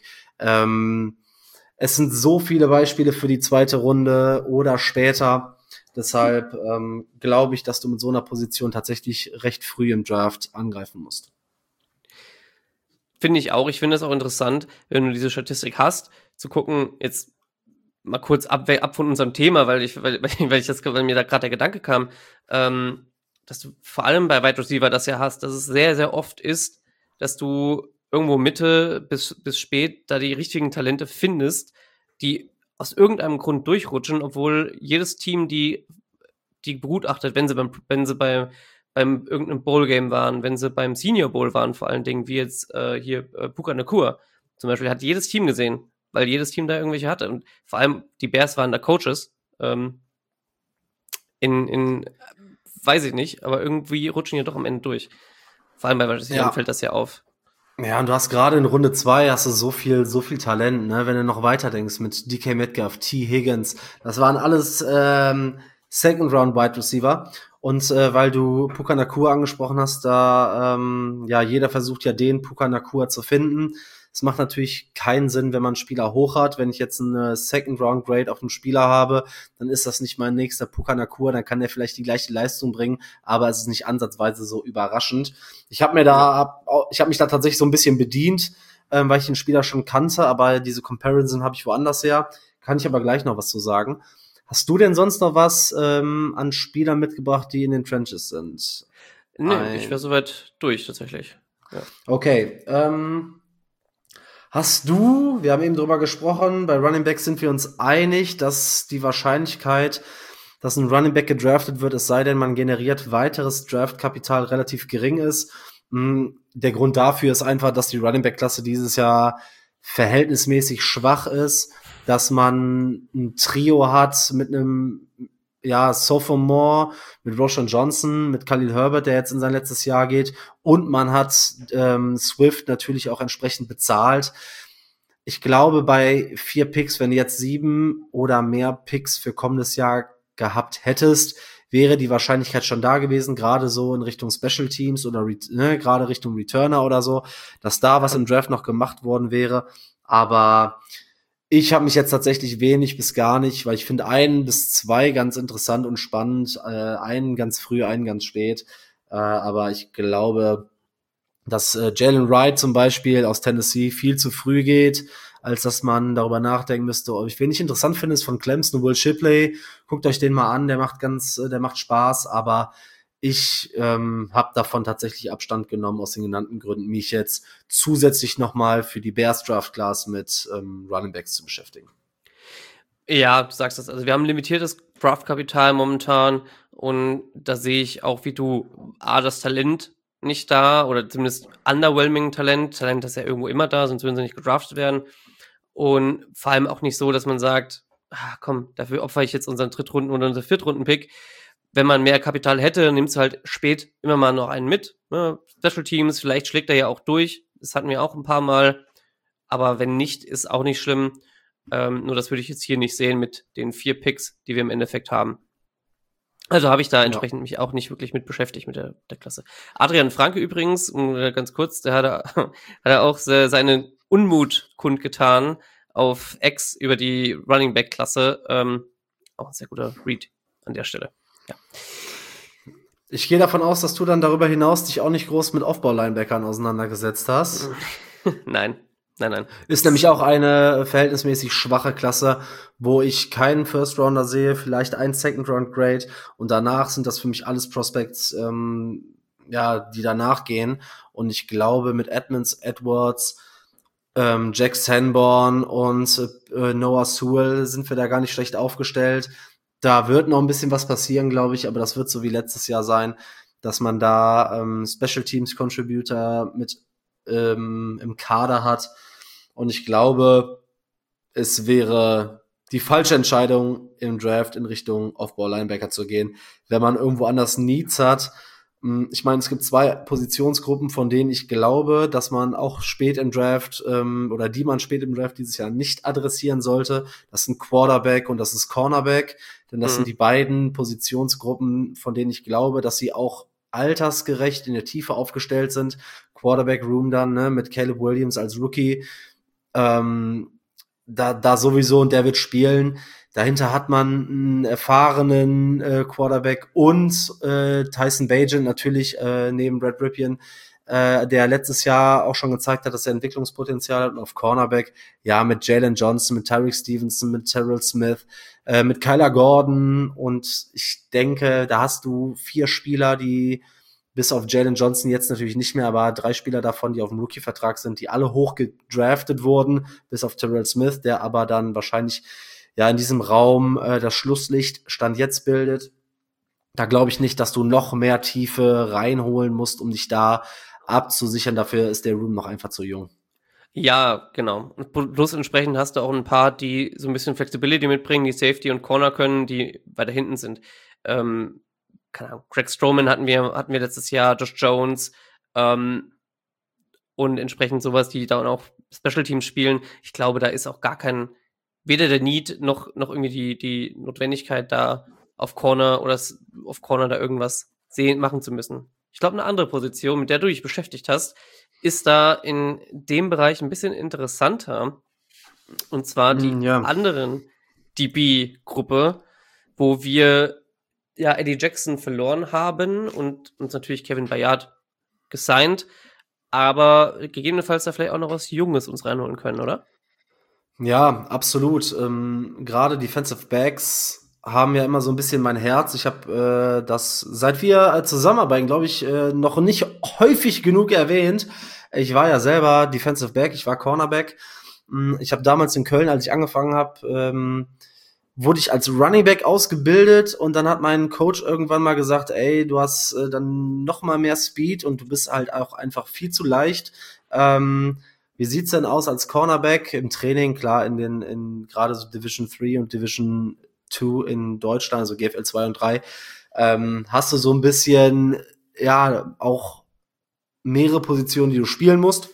Ähm, es sind so viele Beispiele für die zweite Runde oder später. Deshalb ähm, glaube ich, dass du mit so einer Position tatsächlich recht früh im Draft angreifen musst. Finde ich auch. Ich finde es auch interessant, wenn du diese Statistik hast, zu gucken, jetzt mal kurz ab, ab von unserem Thema, weil ich, weil, weil ich das, weil mir da gerade der Gedanke kam, ähm, dass du vor allem bei Wide Receiver das ja hast, dass es sehr, sehr oft ist, dass du irgendwo Mitte bis, bis spät da die richtigen Talente findest, die aus irgendeinem Grund durchrutschen, obwohl jedes Team die, die begutachtet, wenn sie beim, wenn sie bei, beim irgendeinem Bowl-Game waren, wenn sie beim Senior Bowl waren, vor allen Dingen, wie jetzt äh, hier äh, Puka Nacua zum Beispiel, hat jedes Team gesehen, weil jedes Team da irgendwelche hatte. Und vor allem die Bears waren da Coaches. Ähm, in, in, weiß ich nicht, aber irgendwie rutschen die doch am Ende durch. Vor allem bei Receivern ja. fällt das ja auf. Ja, und du hast gerade in Runde zwei hast du so viel, so viel Talent, ne? Wenn du noch weiter denkst mit D K Metcalf, T. Higgins, das waren alles ähm, Second-Round Wide Receiver. Und äh, weil du Puka Nacua angesprochen hast, da ähm, ja jeder versucht ja den Puka Nacua zu finden. Es macht natürlich keinen Sinn, wenn man einen Spieler hoch hat. Wenn ich jetzt eine Second-Round-Grade auf einen Spieler habe, dann ist das nicht mein nächster Puka Nacua, dann kann der vielleicht die gleiche Leistung bringen, aber es ist nicht ansatzweise so überraschend. Ich habe mir da, ich habe mich da tatsächlich so ein bisschen bedient, ähm, weil ich den Spieler schon kannte, aber diese Comparison habe ich woanders her. Kann ich aber gleich noch was zu sagen. Hast du denn sonst noch was ähm, an Spielern mitgebracht, die in den Trenches sind? Nee, Ein... ich wäre soweit durch, tatsächlich. Ja. Okay, ähm, hast du, wir haben eben drüber gesprochen, bei Running Back sind wir uns einig, dass die Wahrscheinlichkeit, dass ein Running Back gedraftet wird, es sei denn, man generiert weiteres Draftkapital, relativ gering ist. Der Grund dafür ist einfach, dass die Running Back-Klasse dieses Jahr verhältnismäßig schwach ist, dass man ein Trio hat mit einem ja, Sophomore, mit Roshan Johnson, mit Khalil Herbert, der jetzt in sein letztes Jahr geht, und man hat ähm, Swift natürlich auch entsprechend bezahlt. Ich glaube, bei vier Picks, wenn du jetzt sieben oder mehr Picks für kommendes Jahr gehabt hättest, wäre die Wahrscheinlichkeit schon da gewesen, gerade so in Richtung Special Teams oder ne, gerade Richtung Returner oder so, dass da was im Draft noch gemacht worden wäre. Aber Ich habe mich jetzt tatsächlich wenig bis gar nicht, weil ich finde einen bis zwei ganz interessant und spannend, äh, einen ganz früh, einen ganz spät. Äh, aber ich glaube, dass äh, Jalen Wright zum Beispiel aus Tennessee viel zu früh geht, als dass man darüber nachdenken müsste. Ob ich, wen ich interessant finde, ist von Clemson Will Shipley. Guckt euch den mal an, der macht ganz, äh, der macht Spaß, aber ich ähm, habe davon tatsächlich Abstand genommen aus den genannten Gründen, mich jetzt zusätzlich nochmal für die Bears Draft Class mit ähm, Running Backs zu beschäftigen. Ja, du sagst das. Also wir haben limitiertes Draftkapital momentan und da sehe ich auch, wie du, A, das Talent nicht da oder zumindest underwhelming Talent. Talent ist ja irgendwo immer da, sonst würden sie nicht gedraftet werden. Und vor allem auch nicht so, dass man sagt, ah, komm, dafür opfere ich jetzt unseren Drittrunden- oder unseren Viertrunden-Pick. Wenn man mehr Kapital hätte, nimmst du halt spät immer mal noch einen mit. Ne? Special Teams, vielleicht schlägt er ja auch durch. Das hatten wir auch ein paar Mal. Aber wenn nicht, ist auch nicht schlimm. Ähm, nur das würde ich jetzt hier nicht sehen mit den vier Picks, die wir im Endeffekt haben. Also habe ich da entsprechend ja. mich auch nicht wirklich mit beschäftigt mit der, der Klasse. Adrian Franke übrigens, ganz kurz, der hat, hat er auch seinen Unmut kundgetan auf X über die Running Back Klasse. Ähm, auch ein sehr guter Read an der Stelle. Ja. Ich gehe davon aus, dass du dann darüber hinaus dich auch nicht groß mit Aufbau-Linebackern auseinandergesetzt hast. Nein. Nein, nein. Ist nämlich auch eine verhältnismäßig schwache Klasse, wo ich keinen First-Rounder sehe, vielleicht einen Second-Round-Grade und danach sind das für mich alles Prospects, ähm, ja, die danach gehen. Und ich glaube, mit Edmonds, Edwards, ähm, Jack Sanborn und äh, Noah Sewell sind wir da gar nicht schlecht aufgestellt. Da wird noch ein bisschen was passieren, glaube ich, aber das wird so wie letztes Jahr sein, dass man da ähm, Special Teams Contributor mit ähm, im Kader hat. Und ich glaube, es wäre die falsche Entscheidung im Draft in Richtung Off-Ball-Linebacker zu gehen, wenn man irgendwo anders Needs hat. Ich meine, es gibt zwei Positionsgruppen, von denen ich glaube, dass man auch spät im Draft ähm, oder die man spät im Draft dieses Jahr nicht adressieren sollte. Das sind Quarterback und das ist Cornerback, denn das mhm. sind die beiden Positionsgruppen, von denen ich glaube, dass sie auch altersgerecht in der Tiefe aufgestellt sind. Quarterback Room dann, ne, mit Caleb Williams als Rookie, ähm, da, da sowieso und der wird spielen. Dahinter hat man einen erfahrenen äh, Quarterback und äh, Tyson Bagent natürlich äh, neben Brad Ripien, äh, der letztes Jahr auch schon gezeigt hat, dass er Entwicklungspotenzial hat. Und auf Cornerback, ja, mit Jalen Johnson, mit Tyreek Stevenson, mit Terrell Smith, äh, mit Kyler Gordon. Und ich denke, da hast du vier Spieler, die bis auf Jalen Johnson jetzt natürlich nicht mehr, aber drei Spieler davon, die auf dem Rookie-Vertrag sind, die alle hoch gedraftet wurden, bis auf Terrell Smith, der aber dann wahrscheinlich ja in diesem Raum äh, das Schlusslicht Stand jetzt bildet. Da glaube ich nicht, dass du noch mehr Tiefe reinholen musst, um dich da abzusichern. Dafür ist der Room noch einfach zu jung. Ja, genau. Und plus entsprechend hast du auch ein paar, die so ein bisschen Flexibility mitbringen, die Safety und Corner können, die weiter hinten sind. Ähm, keine Ahnung, Greg Stroman hatten wir, hatten wir letztes Jahr, Josh Jones, ähm, und entsprechend sowas, die dann auch Special Teams spielen. Ich glaube, da ist auch gar kein, weder der Need noch, noch irgendwie die, die Notwendigkeit da auf Corner oder auf Corner da irgendwas sehen, machen zu müssen. Ich glaube, eine andere Position, mit der du dich beschäftigt hast, ist da in dem Bereich ein bisschen interessanter. Und zwar die mm, ja. anderen D B-Gruppe, wo wir ja Eddie Jackson verloren haben und uns natürlich Kevin Bayard gesigned, aber gegebenenfalls da vielleicht auch noch was Junges uns reinholen können, oder? Ja, absolut. Ähm, gerade Defensive Backs haben ja immer so ein bisschen mein Herz. Ich habe äh, das, seit wir zusammenarbeiten, glaube ich, äh, noch nicht häufig genug erwähnt. Ich war ja selber Defensive Back, ich war Cornerback. Ich habe damals in Köln, als ich angefangen habe, ähm, wurde ich als Running Back ausgebildet und dann hat mein Coach irgendwann mal gesagt, ey, du hast äh, dann noch mal mehr Speed und du bist halt auch einfach viel zu leicht. Ähm, wie sieht's denn aus als Cornerback im Training? Klar, in den in gerade so Division drei und Division zwei in Deutschland, also G F L zwei und drei, ähm, hast du so ein bisschen, ja, auch mehrere Positionen, die du spielen musst.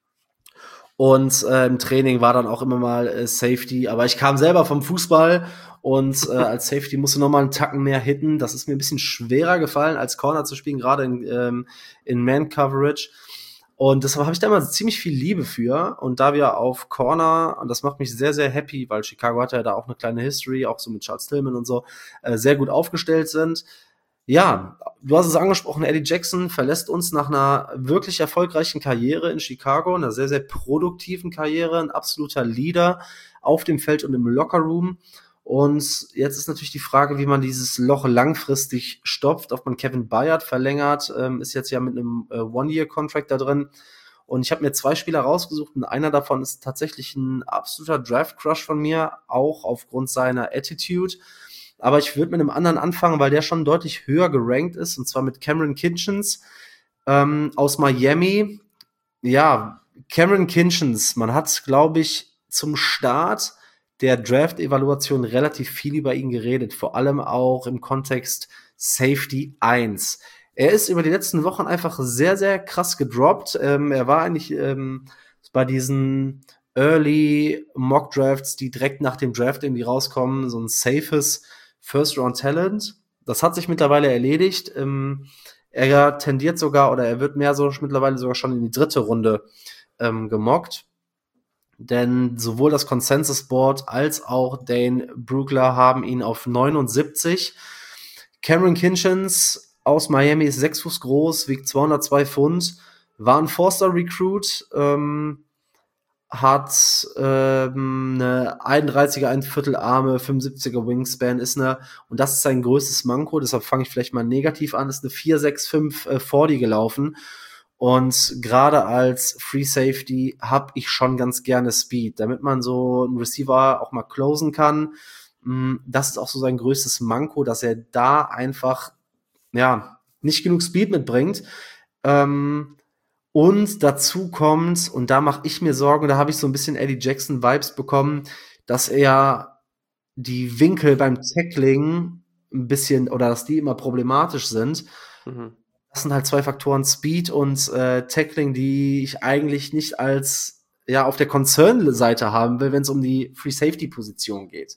Und äh, im Training war dann auch immer mal äh, Safety. Aber ich kam selber vom Fußball und äh, als Safety musste noch mal einen Tacken mehr hitten. Das ist mir ein bisschen schwerer gefallen, als Corner zu spielen, gerade in, ähm, in Man-Coverage. Und deshalb habe ich da immer ziemlich viel Liebe für. Und da wir auf Corner, und das macht mich sehr, sehr happy, weil Chicago hat ja da auch eine kleine History, auch so mit Charles Tillman und so, äh, sehr gut aufgestellt sind. Ja, du hast es angesprochen, Eddie Jackson verlässt uns nach einer wirklich erfolgreichen Karriere in Chicago, einer sehr, sehr produktiven Karriere, ein absoluter Leader auf dem Feld und im Lockerroom. Und jetzt ist natürlich die Frage, wie man dieses Loch langfristig stopft, ob man Kevin Byard verlängert, ähm, ist jetzt ja mit einem äh, One-Year-Contract da drin. Und ich habe mir zwei Spieler rausgesucht und einer davon ist tatsächlich ein absoluter Draft-Crush von mir, auch aufgrund seiner Attitude. Aber ich würde mit einem anderen anfangen, weil der schon deutlich höher gerankt ist, und zwar mit Cameron Kinchens ähm, aus Miami. Ja, Cameron Kinchens, man hat, glaube ich, zum Start der Draft-Evaluation relativ viel über ihn geredet, vor allem auch im Kontext Safety eins. Er ist über die letzten Wochen einfach sehr, sehr krass gedroppt. Ähm, er war eigentlich ähm, bei diesen Early Mock Drafts, die direkt nach dem Draft irgendwie rauskommen, so ein safes First-Round-Talent. Das hat sich mittlerweile erledigt. Ähm, er tendiert sogar, oder er wird mehr so mittlerweile sogar schon in die dritte Runde ähm, gemockt. Denn sowohl das Consensus Board als auch Dane Brugler haben ihn auf neunundsiebzig. Cameron Kinchens aus Miami ist sechs Fuß groß, wiegt zweihundertzwei Pfund, war ein Four-Star-Recruit, ähm, hat ähm, eine einunddreißiger, ein Viertel Arme, fünfundsiebziger Wingspan, ist eine, und das ist sein größtes Manko, deshalb fange ich vielleicht mal negativ an, ist eine vier sechs fünf äh, vierzig gelaufen. Und gerade als Free Safety habe ich schon ganz gerne Speed, damit man so einen Receiver auch mal closen kann. Das ist auch so sein größtes Manko, dass er da einfach ja nicht genug Speed mitbringt. Ähm, und dazu kommt, und da mache ich mir Sorgen, da habe ich so ein bisschen Eddie Jackson Vibes bekommen, dass er die Winkel beim Tackling ein bisschen, oder dass die immer problematisch sind. Mhm. Das sind halt zwei Faktoren, Speed und äh, Tackling, die ich eigentlich nicht als ja auf der Concern-Seite haben will, wenn es um die Free-Safety-Position geht.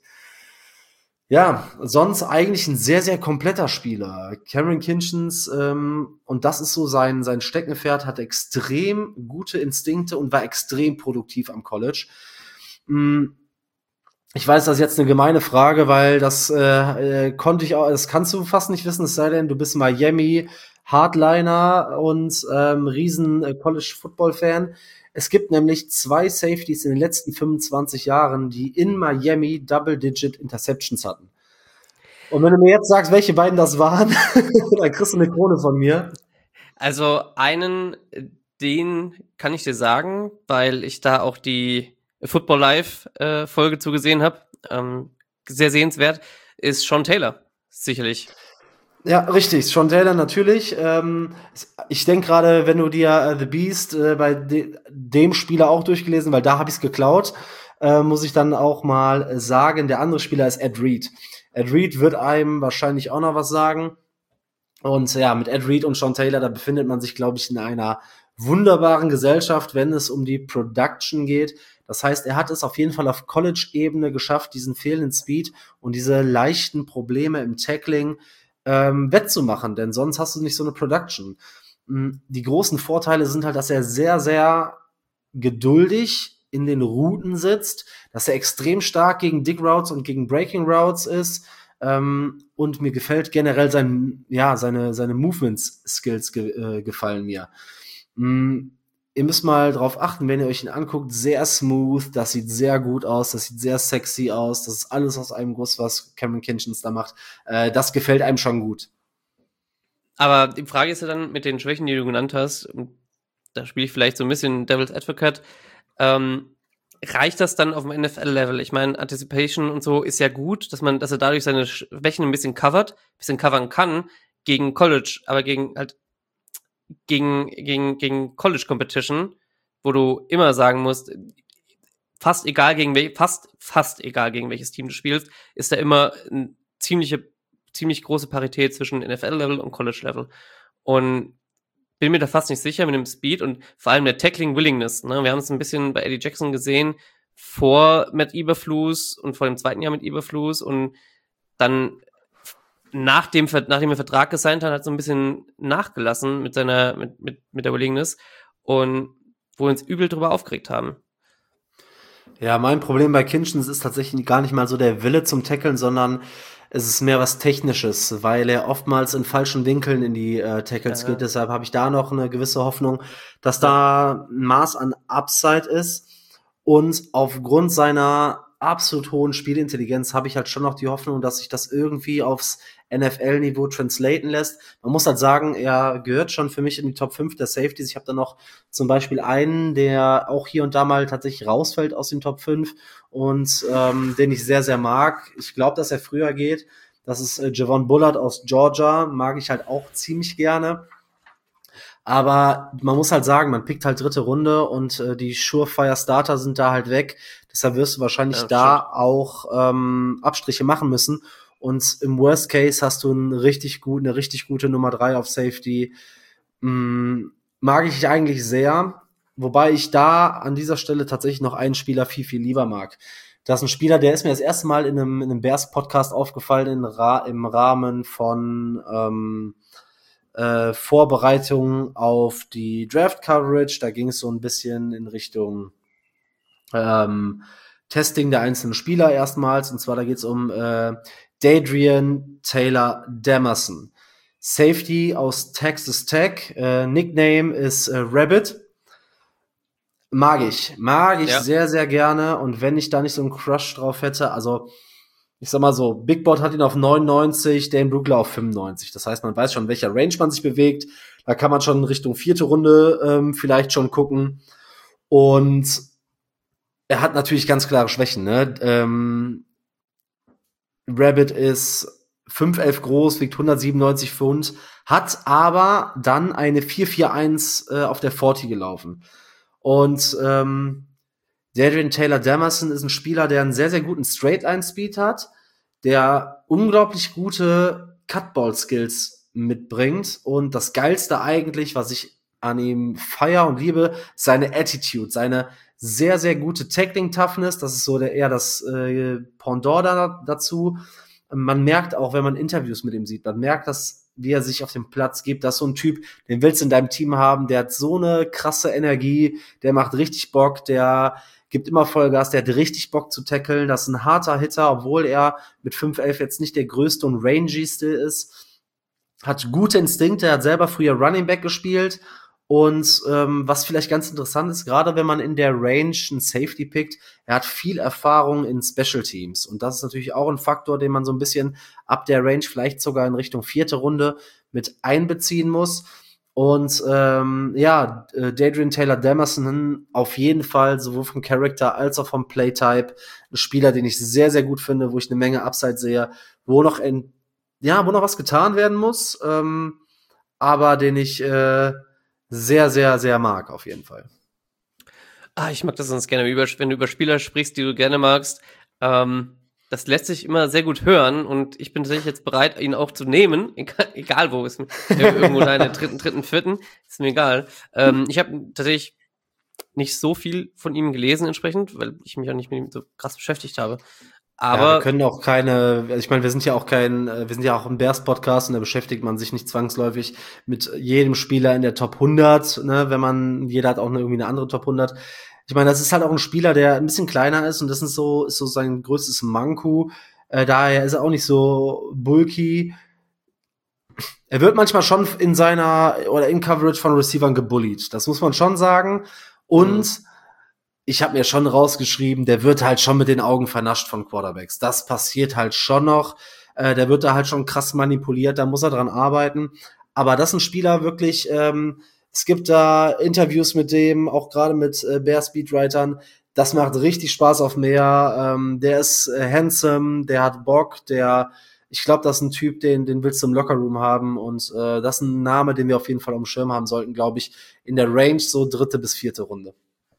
Ja, sonst eigentlich ein sehr, sehr kompletter Spieler. Cameron Kinchens, ähm, und das ist so sein, sein Steckenpferd, hat extrem gute Instinkte und war extrem produktiv am College. Mhm. Ich weiß, das ist jetzt eine gemeine Frage, weil das äh, konnte ich auch, das kannst du fast nicht wissen, es sei denn, du bist Miami Hardliner und ähm, riesen äh, College-Football-Fan. Es gibt nämlich zwei Safeties in den letzten fünfundzwanzig Jahren, die in Miami Double-Digit Interceptions hatten. Und wenn du mir jetzt sagst, welche beiden das waren, dann kriegst du eine Krone von mir. Also einen, den kann ich dir sagen, weil ich da auch die Football Live äh, Folge zugesehen habe. Ähm, sehr sehenswert, ist Sean Taylor, sicherlich. Ja, richtig, Sean Taylor natürlich. Ähm, ich denke gerade, wenn du dir uh, The Beast äh, bei de- dem Spieler auch durchgelesen, weil da habe ich es geklaut, äh, muss ich dann auch mal sagen, der andere Spieler ist Ed Reed. Ed Reed wird einem wahrscheinlich auch noch was sagen. Und ja, mit Ed Reed und Sean Taylor, da befindet man sich, glaube ich, in einer wunderbaren Gesellschaft, wenn es um die Production geht. Das heißt, er hat es auf jeden Fall auf College-Ebene geschafft, diesen fehlenden Speed und diese leichten Probleme im Tackling ähm, wettzumachen, denn sonst hast du nicht so eine Production. Die großen Vorteile sind halt, dass er sehr, sehr geduldig in den Routen sitzt, dass er extrem stark gegen Dig Routes und gegen Breaking Routes ist, ähm, und mir gefällt generell sein, ja, seine, seine Movement-Skills ge- äh, gefallen mir. Mm, Ihr müsst mal drauf achten, wenn ihr euch ihn anguckt, sehr smooth, das sieht sehr gut aus, das sieht sehr sexy aus, das ist alles aus einem Guss, was Cameron Kinchens da macht. Äh, das gefällt einem schon gut. Aber die Frage ist ja dann mit den Schwächen, die du genannt hast, da spiele ich vielleicht so ein bisschen Devil's Advocate, ähm, reicht das dann auf dem N F L-Level? Ich meine, Anticipation und so ist ja gut, dass man, dass er dadurch seine Schwächen ein bisschen covert, ein bisschen covern kann gegen College, aber gegen halt gegen, gegen, gegen College Competition, wo du immer sagen musst, fast egal gegen wel, fast, fast egal gegen welches Team du spielst, ist da immer eine ziemliche, ziemlich große Parität zwischen N F L-Level und College-Level. Und bin mir da fast nicht sicher mit dem Speed und vor allem der Tackling-Willingness. Ne? Wir haben es ein bisschen bei Eddie Jackson gesehen, vor Matt Eberflus und vor dem zweiten Jahr mit Eberflus und dann nach dem, nachdem er Vertrag gesigned hat, hat so ein bisschen nachgelassen mit seiner, mit, mit, mit der Willingness. und wo wir uns übel drüber aufgeregt haben. Ja, mein Problem bei Kinchens ist tatsächlich gar nicht mal so der Wille zum Tackeln, sondern es ist mehr was Technisches, weil er oftmals in falschen Winkeln in die äh, Tackles Ja. geht. Deshalb habe ich da noch eine gewisse Hoffnung, dass da ein Maß an Upside ist. Und aufgrund seiner absolut hohen Spielintelligenz habe ich halt schon noch die Hoffnung, dass sich das irgendwie aufs N F L-Niveau translaten lässt. Man muss halt sagen, er gehört schon für mich in die Top fünf der Safeties. Ich habe da noch zum Beispiel einen, der auch hier und da mal tatsächlich rausfällt aus den Top fünf und ähm, den ich sehr, sehr mag. Ich glaube, dass er früher geht. Das ist äh, Javon Bullard aus Georgia. Mag ich halt auch ziemlich gerne. Aber man muss halt sagen, man pickt halt dritte Runde und äh, die Surefire-Starter sind da halt weg. Deshalb wirst du wahrscheinlich Ja, da stimmt. auch ähm, Abstriche machen müssen. Und im Worst Case hast du einen richtig gut, eine richtig gute Nummer drei auf Safety. Mm, mag ich eigentlich sehr. Wobei ich da an dieser Stelle tatsächlich noch einen Spieler viel, viel lieber mag. Das ist ein Spieler, der ist mir das erste Mal in einem, in einem Bears-Podcast aufgefallen in Ra- im Rahmen von ähm, äh, Vorbereitungen auf die Draft-Coverage. Da ging es so ein bisschen in Richtung ähm, Testing der einzelnen Spieler erstmals. Und zwar da geht es um äh, Dadrian Taylor Damerson. Safety aus Texas Tech. Äh, Nickname ist äh, Rabbit. Mag ich. Mag ich Ja. sehr, sehr gerne. Und wenn ich da nicht so einen Crush drauf hätte, also ich sag mal so, Big Board hat ihn auf neunundneunzig, Dane Brugler auf fünfundneunzig. Das heißt, man weiß schon, in welcher Range man sich bewegt. Da kann man schon in Richtung vierte Runde ähm, vielleicht schon gucken. Und er hat natürlich ganz klare Schwächen. Ne? Ähm, Rabbit ist fünf elf groß, wiegt hundertsiebenundneunzig Pfund, hat aber dann eine vier vier eins äh, auf der vierzig gelaufen. Und ähm, Dadrian Taylor Damerson ist ein Spieler, der einen sehr, sehr guten Straight-Line-Speed hat, der unglaublich gute Cutball-Skills mitbringt. Und das Geilste eigentlich, was ich an ihm feier und liebe, seine Attitude, seine sehr, sehr gute Tackling-Toughness. Das ist so der, eher das äh, Pendant da, dazu. Man merkt auch, wenn man Interviews mit ihm sieht, man merkt, dass wie er sich auf dem Platz gibt, das ist so ein Typ, den willst du in deinem Team haben, der hat so eine krasse Energie, der macht richtig Bock, der gibt immer Vollgas, der hat richtig Bock zu tackeln, das ist ein harter Hitter, obwohl er mit fünf elf jetzt nicht der größte und rangigste ist, hat gute Instinkte, er hat selber früher Running Back gespielt und ähm, was vielleicht ganz interessant ist, gerade wenn man in der Range einen Safety pickt, er hat viel Erfahrung in Special Teams und das ist natürlich auch ein Faktor, den man so ein bisschen ab der Range vielleicht sogar in Richtung vierte Runde mit einbeziehen muss. Und ähm, ja, äh, Dadrian Taylor Damerson auf jeden Fall sowohl vom Charakter als auch vom Playtype ein Spieler, den ich sehr, sehr gut finde, wo ich eine Menge Upside sehe, wo noch in, ja, wo noch was getan werden muss, ähm, aber den ich äh, sehr, sehr, sehr mag auf jeden Fall. Ah, ich mag das sonst gerne, wenn du über Spieler sprichst, die du gerne magst. Ähm, das lässt sich immer sehr gut hören und ich bin tatsächlich jetzt bereit, ihn auch zu nehmen, egal, egal wo, ist mir, irgendwo da in der dritten, dritten, vierten, ist mir egal. Ähm, ich habe tatsächlich nicht so viel von ihm gelesen entsprechend, weil ich mich auch nicht mit ihm so krass beschäftigt habe. Aber ja, wir können auch keine, ich meine, wir sind ja auch kein, wir sind ja auch ein Bears-Podcast und da beschäftigt man sich nicht zwangsläufig mit jedem Spieler in der Top hundert, ne, wenn man, jeder hat auch eine, irgendwie eine andere Top hundert. Ich meine, das ist halt auch ein Spieler, der ein bisschen kleiner ist und das ist so, ist so sein größtes Manko. Äh, daher ist er auch nicht so bulky. Er wird manchmal schon in seiner, oder in Coverage von Receivern gebullied. Das muss man schon sagen. Und mhm. ich habe mir schon rausgeschrieben, der wird halt schon mit den Augen vernascht von Quarterbacks. Das passiert halt schon noch. Äh, der wird da halt schon krass manipuliert, da muss er dran arbeiten. Aber das ist ein Spieler wirklich, ähm, es gibt da Interviews mit dem, auch gerade mit äh, Bears-Beatwritern. Das macht richtig Spaß auf mehr. Ähm, der ist äh, handsome, der hat Bock, der, ich glaube, das ist ein Typ, den, den willst du im Lockerroom haben. Und äh, das ist ein Name, den wir auf jeden Fall auf dem Schirm haben sollten, glaube ich, in der Range so dritte bis vierte Runde.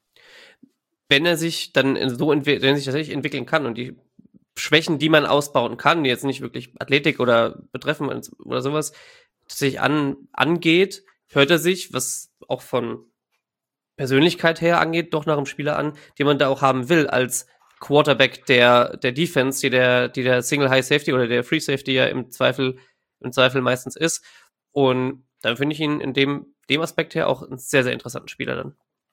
Wenn er sich dann so entwickelt, wenn er sich tatsächlich entwickeln kann und die Schwächen, die man ausbauen kann, die jetzt nicht wirklich Athletik oder betreffen oder sowas, tatsächlich an, angeht, hört er sich, was auch von Persönlichkeit her angeht, doch nach einem Spieler an, den man da auch haben will, als Quarterback der, der Defense, die der, die der Single High Safety oder der Free Safety ja im Zweifel, im Zweifel meistens ist. Und dann finde ich ihn in dem dem Aspekt her auch einen sehr, sehr interessanten Spieler dann.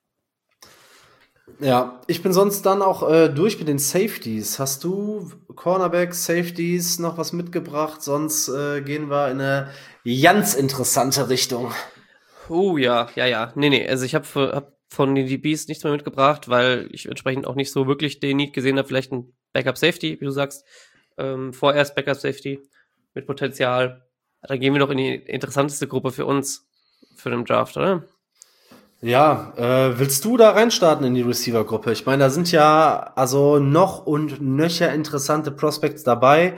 Ja, ich bin sonst dann auch äh, durch mit den Safeties. Hast du Cornerbacks, Safeties noch was mitgebracht? Sonst äh, gehen wir in eine ganz interessante Richtung. Oh ja, ja, ja. Nee, nee, also ich habe hab von den D Bs nichts mehr mitgebracht, weil ich entsprechend auch nicht so wirklich den Need gesehen habe. Vielleicht ein Backup-Safety, wie du sagst. Ähm, vorerst Backup-Safety mit Potenzial. Da gehen wir doch in die interessanteste Gruppe für uns, für den Draft, oder? Ja, äh, willst du da reinstarten in die Receiver-Gruppe? Ich meine, da sind ja also noch und nöcher interessante Prospects dabei.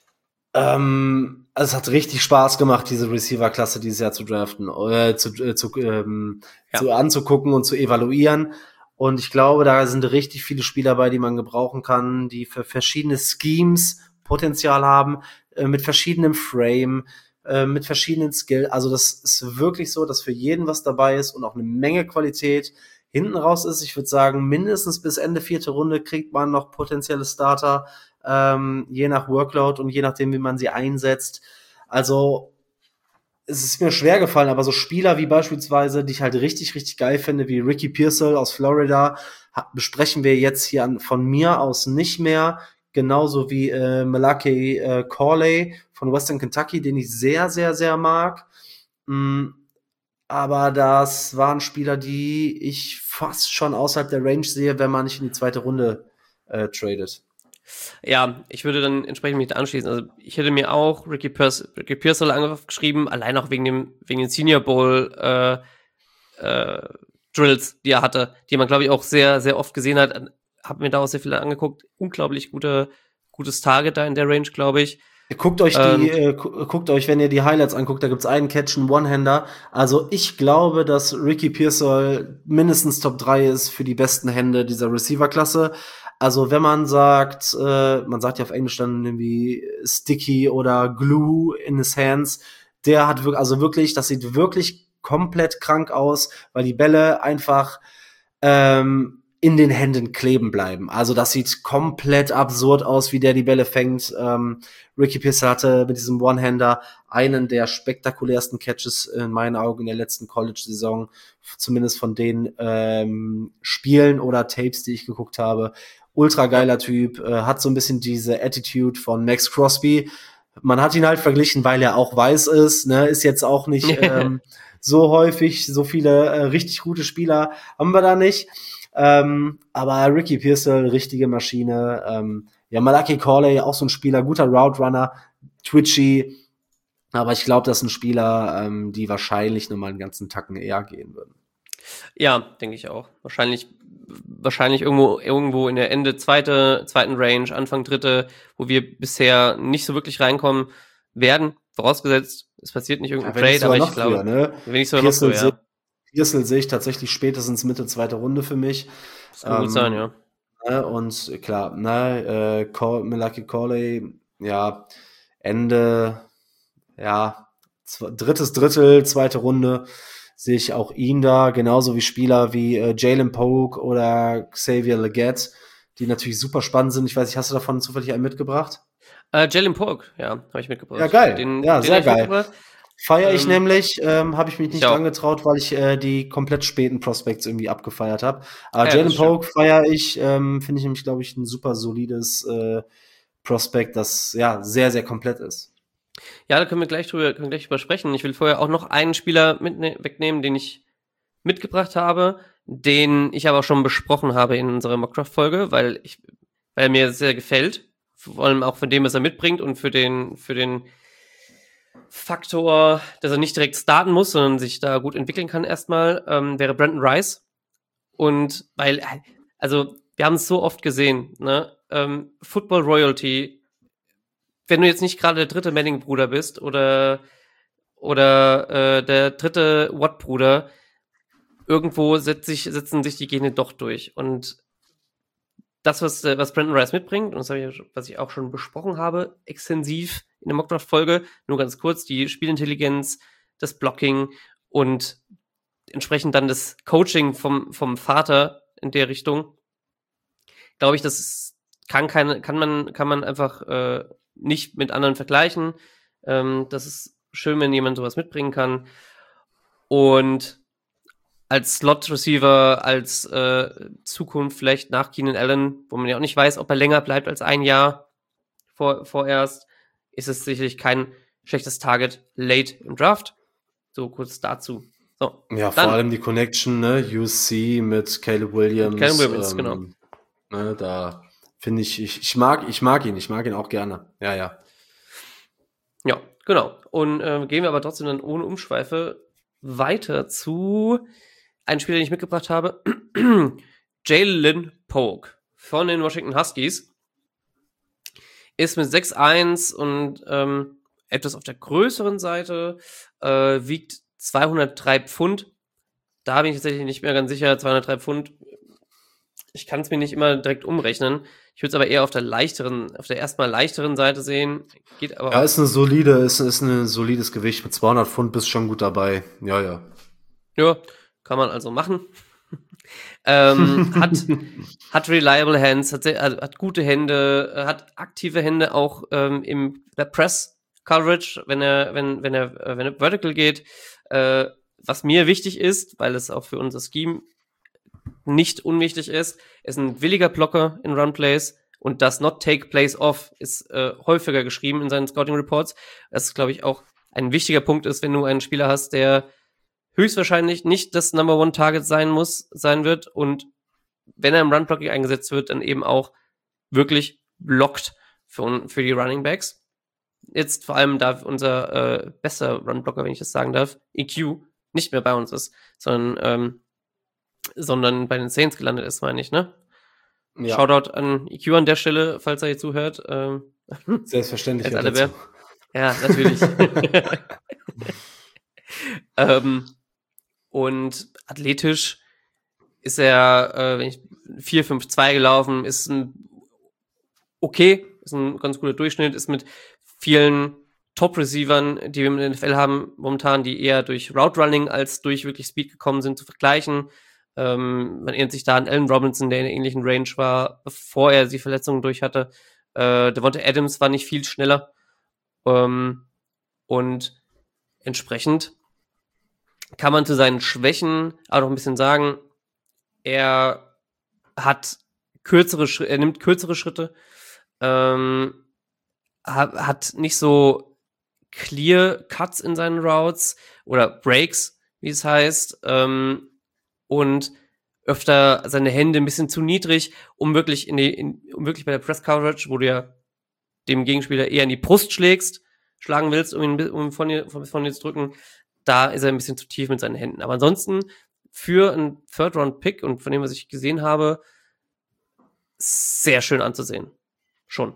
Ähm, es hat richtig Spaß gemacht, diese Receiver-Klasse dieses Jahr zu draften, äh, zu, äh, zu, ähm, Ja. zu anzugucken und zu evaluieren. Und ich glaube, da sind richtig viele Spieler bei, die man gebrauchen kann, die für verschiedene Schemes Potenzial haben, äh, mit verschiedenem Frame, äh, mit verschiedenen Skills. Also das ist wirklich so, dass für jeden was dabei ist und auch eine Menge Qualität hinten raus ist. Ich würde sagen, mindestens bis Ende vierte Runde kriegt man noch potenzielle Starter, ähm, je nach Workload und je nachdem, wie man sie einsetzt. Also es ist mir schwer gefallen, aber so Spieler wie beispielsweise, die ich halt richtig, richtig geil finde, wie Ricky Pearsall aus Florida, ha- besprechen wir jetzt hier an, von mir aus nicht mehr. Genauso wie äh, Malachi äh, Corley von Western Kentucky, den ich sehr, sehr, sehr mag. Mm, aber das waren Spieler, die ich fast schon außerhalb der Range sehe, wenn man nicht in die zweite Runde äh, tradet. Ja, ich würde dann entsprechend mich da anschließen. Also ich hätte mir auch Ricky, Pears Ricky Pearsall angeschrieben, allein auch wegen dem wegen den Senior Bowl äh, äh, Drills, die er hatte, die man, glaube ich, auch sehr, sehr oft gesehen hat. Hab mir da auch sehr viele angeguckt. Unglaublich gute, gutes Target da in der Range, glaube ich. Guckt euch Ähm, die, äh, gu- guckt euch, wenn ihr die Highlights anguckt, da gibt's einen Catch, einen One-Hander. Also ich glaube, dass Ricky Pearsall mindestens Top drei ist für die besten Hände dieser Receiver-Klasse. Also wenn man sagt, äh, man sagt ja auf Englisch dann irgendwie Sticky oder Glue in his hands, der hat wirklich, also wirklich, das sieht wirklich komplett krank aus, weil die Bälle einfach ähm, in den Händen kleben bleiben. Also das sieht komplett absurd aus, wie der die Bälle fängt. Ähm, Ricky Pearsall hatte mit diesem One-Hander einen der spektakulärsten Catches in meinen Augen in der letzten College-Saison, zumindest von den ähm, Spielen oder Tapes, die ich geguckt habe. Ultra geiler Typ, äh, hat so ein bisschen diese Attitude von Max Crosby. Man hat ihn halt verglichen, weil er auch weiß ist, ne, ist jetzt auch nicht ähm, so häufig, so viele äh, richtig gute Spieler haben wir da nicht. Ähm, aber Ricky Pearsall, richtige Maschine. Ähm, ja, Malachi Corley, auch so ein Spieler, guter Route Runner, twitchy. Aber ich glaube, das sind Spieler, ähm, die wahrscheinlich nochmal einen ganzen Tacken eher gehen würden. Ja, denke ich auch. Wahrscheinlich, wahrscheinlich irgendwo, irgendwo in der Ende zweite, zweiten Range, Anfang dritte, wo wir bisher nicht so wirklich reinkommen werden. Vorausgesetzt, es passiert nicht irgendein Ja, wenn nicht Trade, aber sogar ich noch glaube, früher, ne? wenn nicht sogar noch so, Pearsall ja. Pearsall sehe ich tatsächlich spätestens Mitte zweite Runde für mich. Das kann gut sein, ja. Ne, und klar, ne, äh, Cor Malachi Corley, ja, Ende, ja, zw- drittes Drittel, zweite Runde, sehe ich auch ihn da, genauso wie Spieler wie äh, Jalen Polk oder Xavier Legette, die natürlich super spannend sind. Ich weiß nicht, hast du davon zufällig einen mitgebracht? Äh, Jalen Polk, ja, habe ich mitgebracht. Ja, geil. Den, Ja, den sehr hab ich geil. mitgebracht. Feier ich Ähm, nämlich, ähm, habe ich mich ich nicht auch. dran getraut, weil ich äh, die komplett späten Prospects irgendwie abgefeiert habe. Aber Ja, das Jalen ist schön. Polk feiere ich, ähm, finde ich nämlich, glaube ich, ein super solides äh, Prospect, das ja sehr, sehr komplett ist. Ja, da können wir gleich drüber, können wir gleich drüber sprechen. Ich will vorher auch noch einen Spieler mitne- wegnehmen, den ich mitgebracht habe, den ich aber auch schon besprochen habe in unserer Mockdraft-Folge, weil ich, weil er mir sehr gefällt. Vor allem auch von dem, was er mitbringt und für den, für den Faktor, dass er nicht direkt starten muss, sondern sich da gut entwickeln kann erstmal, ähm, wäre Brandon Rice. Und weil, also, wir haben es so oft gesehen, ne? Ähm, Football Royalty, wenn du jetzt nicht gerade der dritte Manning-Bruder bist oder, oder äh, der dritte Watt-Bruder, irgendwo setzt sich, setzen sich die Gene doch durch. Und das, was, äh, was Brandon Rice mitbringt, und das habe ich, ja schon- was ich auch schon besprochen habe, extensiv in der Mockdraft-Folge, nur ganz kurz, die Spielintelligenz, das Blocking und entsprechend dann das Coaching vom, vom Vater in der Richtung, glaube ich, das ist, kann keine, kann man, kann man einfach äh, nicht mit anderen vergleichen. Ähm, das ist schön, wenn jemand sowas mitbringen kann. Und als Slot-Receiver, als äh, Zukunft vielleicht nach Keenan Allen, wo man ja auch nicht weiß, ob er länger bleibt als ein Jahr vor, vorerst, ist es sicherlich kein schlechtes Target late im Draft. So kurz dazu. So, Ja, dann, vor allem die Connection, ne, U S C mit Caleb Williams. Caleb Williams, ähm, genau. Ne, da finde ich, ich, ich mag, ich mag ihn, ich mag ihn auch gerne. Ja, ja. Ja, genau. Und äh, gehen wir aber trotzdem dann ohne Umschweife weiter zu einem Spieler, den ich mitgebracht habe. Jalen Polk von den Washington Huskies. Ist mit sechs eins und ähm, etwas auf der größeren Seite, äh, wiegt zweihundertdrei Pfund. Da bin ich tatsächlich nicht mehr ganz sicher. zweihundertdrei Pfund. Ich kann es mir nicht immer direkt umrechnen. Ich würde es aber eher auf der leichteren, auf der erstmal leichteren Seite sehen. Geht aber Ja, auch. ist eine solide, ist, ist ein solides Gewicht. Mit zweihundert Pfund bist schon gut dabei. Ja, ja. Ja, kann man also machen. ähm, hat, hat reliable Hands, hat, sehr, hat gute Hände, hat aktive Hände auch ähm, im der Press Coverage, wenn er, wenn, wenn er, wenn er vertical geht. Äh, was mir wichtig ist, weil es auch für unser Scheme nicht unwichtig ist, ist ein williger Blocker in Run Plays und das Not Take Plays Off ist äh, häufiger geschrieben in seinen Scouting Reports. Das ist, glaube ich, auch ein wichtiger Punkt ist, wenn du einen Spieler hast, der höchstwahrscheinlich nicht das Number One Target sein muss, sein wird und wenn er im Run Blocking eingesetzt wird, dann eben auch wirklich blockt für, für die Running Backs. Jetzt vor allem, da unser äh, bester Run Blocker, wenn ich das sagen darf, E Q, nicht mehr bei uns ist, sondern ähm, sondern bei den Saints gelandet ist, meine ich, ne? Ja. Shoutout an E Q an der Stelle, falls er hier zuhört. Ähm, Selbstverständlich. alle dazu. Ja, natürlich. ähm, und athletisch ist er, äh, wenn ich vier fünf zwei gelaufen, ist ein okay, ist ein ganz guter Durchschnitt, ist mit vielen Top-Receivern, die wir in der N F L haben, momentan, die eher durch Route-Running als durch wirklich Speed gekommen sind, zu vergleichen. Ähm, man erinnert sich da an Allen Robinson, der in der ähnlichen Range war, bevor er die Verletzungen durch hatte. Äh, Devonta Adams war nicht viel schneller. Ähm, und entsprechend kann man zu seinen Schwächen auch noch ein bisschen sagen, er hat kürzere Schritte, er nimmt kürzere Schritte, ähm, hat, hat nicht so clear Cuts in seinen Routes oder Breaks, wie es heißt, ähm, und öfter seine Hände ein bisschen zu niedrig, um wirklich in die, in, um wirklich bei der Press Coverage, wo du ja dem Gegenspieler eher in die Brust schlägst, schlagen willst, um ihn, um von dir, von, von dir zu drücken, da ist er ein bisschen zu tief mit seinen Händen. Aber ansonsten für einen Third-Round-Pick und von dem, was ich gesehen habe, sehr schön anzusehen. Schon.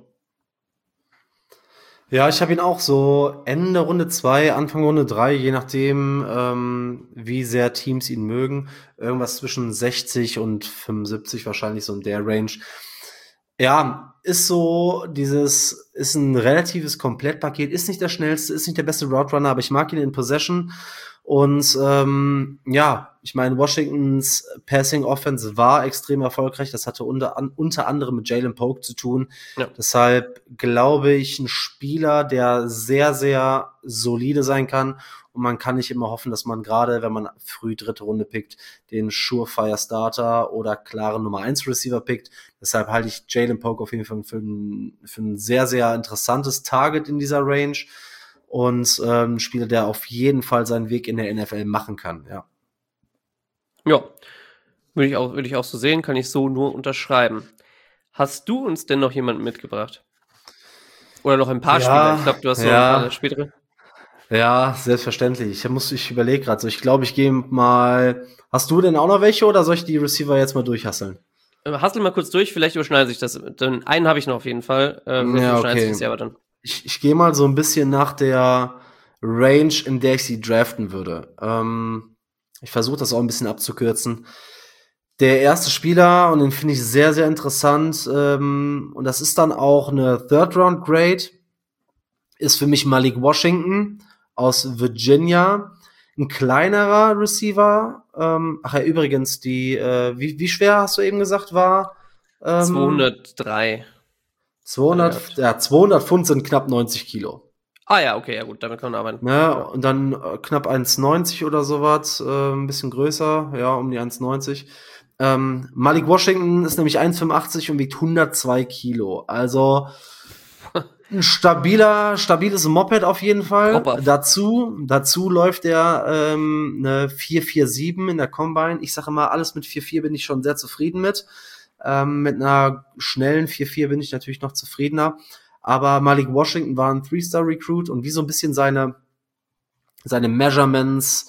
Ja, ich habe ihn auch so Ende Runde zwei, Anfang Runde drei, je nachdem, ähm, wie sehr Teams ihn mögen. Irgendwas zwischen sechzig und fünfundsiebzig wahrscheinlich, so in der Range. Ja, ist so, dieses, ist ein relatives Komplettpaket, ist nicht der schnellste, ist nicht der beste Route Runner, aber ich mag ihn in Possession. Und ähm, ja, ich meine, Washingtons Passing Offense war extrem erfolgreich. Das hatte unter, an, unter anderem mit Jalen Polk zu tun. Ja. Deshalb glaube ich, ein Spieler, der sehr, sehr solide sein kann. Und man kann nicht immer hoffen, dass man gerade, wenn man früh dritte Runde pickt, den Surefire Starter oder klaren Nummer eins Receiver pickt. Deshalb halte ich Jalen Polk auf jeden Fall für ein, für ein sehr, sehr interessantes Target in dieser Range. Und ähm, ein Spieler, der auf jeden Fall seinen Weg in der N F L machen kann, ja. Ja, würde ich auch, würde ich auch so sehen, kann ich so nur unterschreiben. Hast du uns denn noch jemanden mitgebracht? Oder noch ein paar ja, Spieler? Ich glaube, du hast so ja. ein paar spätere. Ja, selbstverständlich. Ich muss, ich überlege gerade so. Ich glaube, ich gehe mal. Hast du denn auch noch welche oder soll ich die Receiver jetzt mal durchhasseln? Hassel mal kurz durch, vielleicht überschneidet sich das. Dann einen habe ich noch auf jeden Fall. Ähm, ja, okay. Sich aber dann. Ich, ich gehe mal so ein bisschen nach der Range, in der ich sie draften würde. Ähm, ich versuche das auch ein bisschen abzukürzen. Der erste Spieler, und den finde ich sehr, sehr interessant, ähm, und das ist dann auch eine Third-Round-Grade, ist für mich Malik Washington aus Virginia. Ein kleinerer Receiver. Ähm, ach ja, übrigens, die, äh, wie, wie schwer hast du eben gesagt, war? Ähm, zweihundertdrei. zweihundert, ja, zweihundert Pfund sind knapp neunzig Kilo. Ah ja, okay, ja gut, damit kann man arbeiten. Ne? Ja. Und dann äh, knapp eins neunzig oder sowas, äh, ein bisschen größer, ja, um die eins neunzig. Ähm, Malik Washington ist nämlich eins fünfundachtzig und wiegt hundertzwei Kilo. Also ein stabiler, stabiles Moped auf jeden Fall. Proper. Dazu, dazu läuft er ähm, eine vier vier sieben in der Combine. Ich sage immer, alles mit vier vier bin ich schon sehr zufrieden mit. Ähm, mit einer schnellen vier vier bin ich natürlich noch zufriedener. Aber Malik Washington war ein Three-Star-Recruit und wie so ein bisschen seine, seine Measurements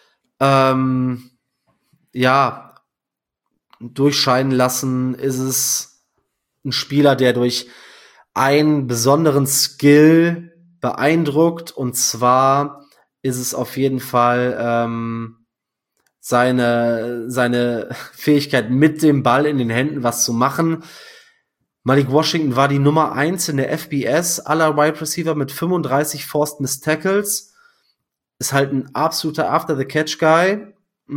ähm, ja durchscheinen lassen, ist es ein Spieler, der durch einen besonderen Skill beeindruckt, und zwar ist es auf jeden Fall ähm, seine seine Fähigkeit, mit dem Ball in den Händen was zu machen. Malik Washington war die Nummer eins in der F B S aller Wide Receiver mit fünfunddreißig Forced Missed Tackles. Ist halt ein absoluter After-the-Catch-Guy.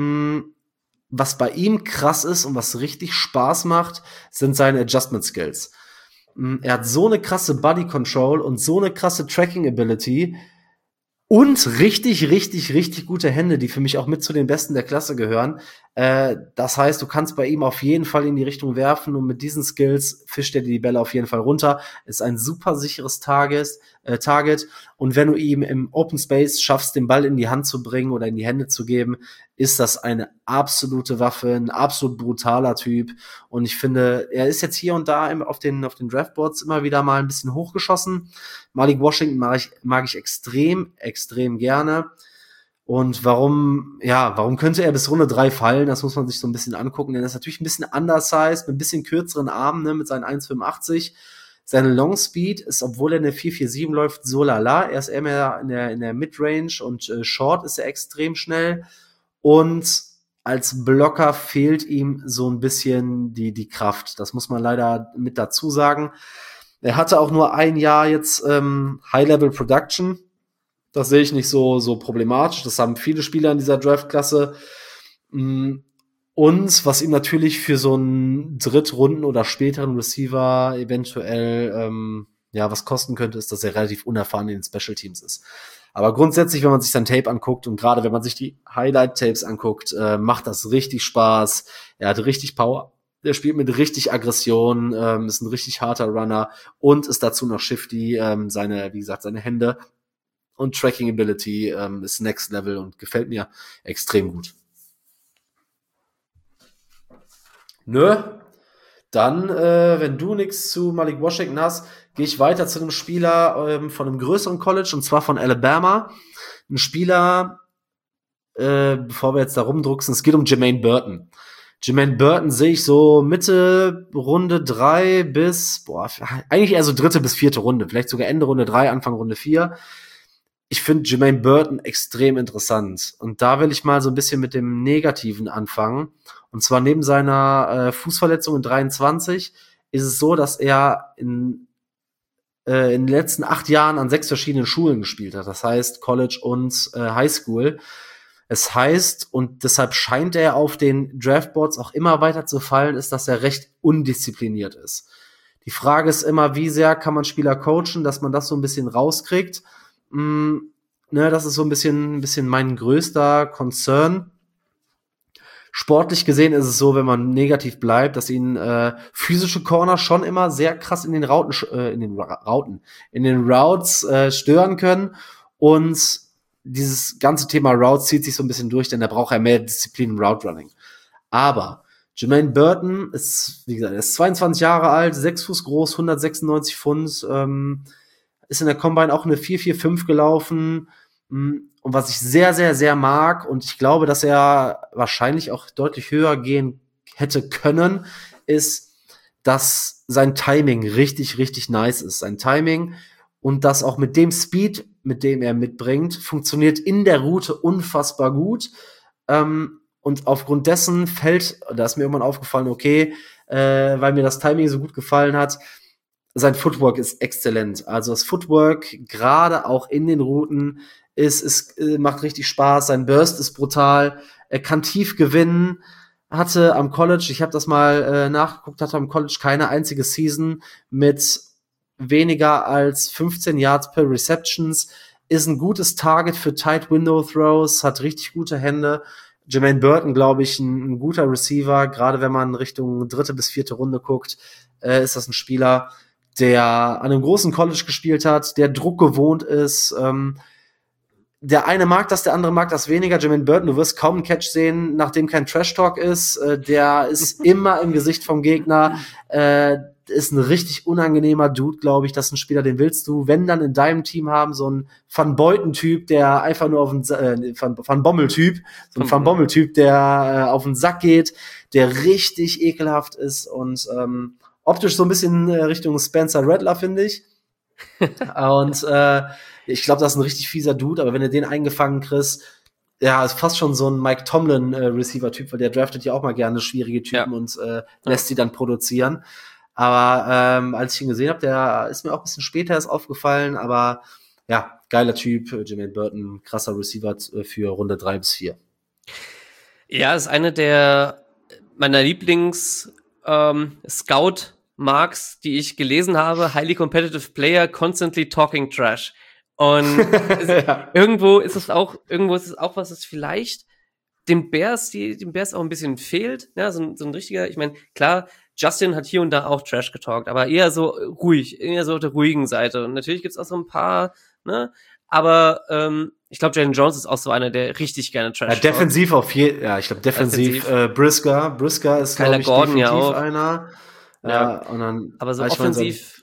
Was bei ihm krass ist und was richtig Spaß macht, sind seine Adjustment-Skills. Er hat so eine krasse Body-Control und so eine krasse Tracking-Ability und richtig, richtig, richtig gute Hände, die für mich auch mit zu den Besten der Klasse gehören. Äh, das heißt, du kannst bei ihm auf jeden Fall in die Richtung werfen und mit diesen Skills fischt er die Bälle auf jeden Fall runter. Ist ein super sicheres Target, äh, Target. Und wenn du ihm im Open Space schaffst, den Ball in die Hand zu bringen oder in die Hände zu geben, ist das eine absolute Waffe, ein absolut brutaler Typ. Und ich finde, er ist jetzt hier und da im, auf den, auf den Draftboards immer wieder mal ein bisschen hochgeschossen. Malik Washington mag ich, mag ich extrem, extrem gerne. Und warum, ja, warum könnte er bis Runde drei fallen? Das muss man sich so ein bisschen angucken, denn er ist natürlich ein bisschen undersized, mit ein bisschen kürzeren Armen, ne, mit seinen eins fünfundachtzig. Seine Long Speed ist, obwohl er eine vier vier sieben läuft, so lala. Er ist eher mehr in der, in der Midrange und äh, Short ist er extrem schnell. Und als Blocker fehlt ihm so ein bisschen die, die Kraft. Das muss man leider mit dazu sagen. Er hatte auch nur ein Jahr jetzt ähm, High-Level Production. Das sehe ich nicht so, so problematisch. Das haben viele Spieler in dieser Draft-Klasse. Und was ihm natürlich für so einen Drittrunden- oder späteren Receiver eventuell ähm, ja was kosten könnte, ist, dass er relativ unerfahren in den Special Teams ist. Aber grundsätzlich, wenn man sich sein Tape anguckt und gerade wenn man sich die Highlight-Tapes anguckt, äh, macht das richtig Spaß. Er hat richtig Power. Er spielt mit richtig Aggression, ähm, ist ein richtig harter Runner und ist dazu noch shifty. Ähm, seine, wie gesagt, seine Hände und Tracking Ability ähm, ist Next Level und gefällt mir extrem gut. Nö. Dann, äh, wenn du nichts zu Malik Washington hast, gehe ich weiter zu einem Spieler ähm, von einem größeren College, und zwar von Alabama. Ein Spieler, äh, bevor wir jetzt da rumdrucksen, es geht um Jermaine Burton. Jermaine Burton sehe ich so Mitte Runde drei bis, boah, eigentlich eher so dritte bis vierte Runde, vielleicht sogar Ende Runde drei, Anfang Runde vier. Ich finde Jermaine Burton extrem interessant. Und da will ich mal so ein bisschen mit dem Negativen anfangen. Und zwar neben seiner äh, Fußverletzung in dreiundzwanzig ist es so, dass er in, äh, in den letzten acht Jahren an sechs verschiedenen Schulen gespielt hat. Das heißt College und äh, High School. Es heißt, und deshalb scheint er auf den Draftboards auch immer weiter zu fallen, ist, dass er recht undiszipliniert ist. Die Frage ist immer, wie sehr kann man Spieler coachen, dass man das so ein bisschen rauskriegt. Mm, ne, das ist so ein bisschen, ein bisschen mein größter Concern. Sportlich gesehen ist es so, wenn man negativ bleibt, dass ihn äh, physische Corner schon immer sehr krass in den Rauten, äh, in den Rauten, in den Routes äh, stören können. Und dieses ganze Thema Routes zieht sich so ein bisschen durch, denn da braucht er mehr Disziplin im Route Running. Aber Jermaine Burton ist, wie gesagt, er ist zweiundzwanzig Jahre alt, sechs Fuß groß, hundertsechsundneunzig Pfund, ähm, ist in der Combine auch eine vier vier fünf gelaufen. Und was ich sehr, sehr, sehr mag, und ich glaube, dass er wahrscheinlich auch deutlich höher gehen hätte können, ist, dass sein Timing richtig, richtig nice ist. Sein Timing und das auch mit dem Speed, mit dem er mitbringt, funktioniert in der Route unfassbar gut. Ähm, und aufgrund dessen fällt, da ist mir irgendwann aufgefallen, okay, äh, weil mir das Timing so gut gefallen hat, sein Footwork ist exzellent. Also das Footwork, gerade auch in den Routen, ist, ist, macht richtig Spaß. Sein Burst ist brutal. Er kann tief gewinnen. Hatte am College, ich habe das mal äh, nachgeguckt, hatte am College keine einzige Season mit weniger als fünfzehn Yards per Receptions, ist ein gutes Target für Tight Window Throws, hat richtig gute Hände. Jermaine Burton, glaube ich, ein, ein guter Receiver, gerade wenn man Richtung dritte bis vierte Runde guckt, äh, ist das ein Spieler, der an einem großen College gespielt hat, der Druck gewohnt ist. Ähm, der eine mag das, der andere mag das weniger. Jermaine Burton, du wirst kaum einen Catch sehen, nachdem kein Trash-Talk ist. Äh, der ist immer im Gesicht vom Gegner. Äh, ist ein richtig unangenehmer Dude, glaube ich. Das ist ein Spieler, den willst du, wenn dann in deinem Team haben, so ein Van Beuten-Typ, der einfach nur auf den äh, Van, Van Bommel-Typ, so ein Van Bommel-Typ, der äh, auf den Sack geht, der richtig ekelhaft ist und ähm, optisch so ein bisschen äh, Richtung Spencer Rattler, finde ich. Und äh, ich glaube, das ist ein richtig fieser Dude, aber wenn du den eingefangen kriegst, ja, ist fast schon so ein Mike Tomlin äh, Receiver-Typ, weil der draftet ja auch mal gerne schwierige Typen ja. und äh, lässt sie dann produzieren. Aber ähm, als ich ihn gesehen habe, der ist mir auch ein bisschen später erst aufgefallen, aber ja, geiler Typ, Jermaine Burton, krasser Receiver für Runde drei bis vier. Ja, ist eine der meiner Lieblings ähm, Scout-Marks, die ich gelesen habe. Highly competitive player, constantly talking trash. Und es, ja. irgendwo ist es auch, irgendwo ist es auch was, das vielleicht den Bears, die den Bears auch ein bisschen fehlt. Ja, so ein, so ein richtiger, ich meine, klar, Justin hat hier und da auch Trash getalkt, aber eher so ruhig, eher so auf der ruhigen Seite. Und natürlich gibt's auch so ein paar, ne, aber ähm, ich glaube, Jalen Jones ist auch so einer, der richtig gerne Trash talkt. Ja, defensiv auf jeden, ja, ich glaube defensiv, defensiv. Äh, Brisker, Brisker ist glaube ich Gordon definitiv ja auch. einer. Ja, ja, und dann, aber so offensiv.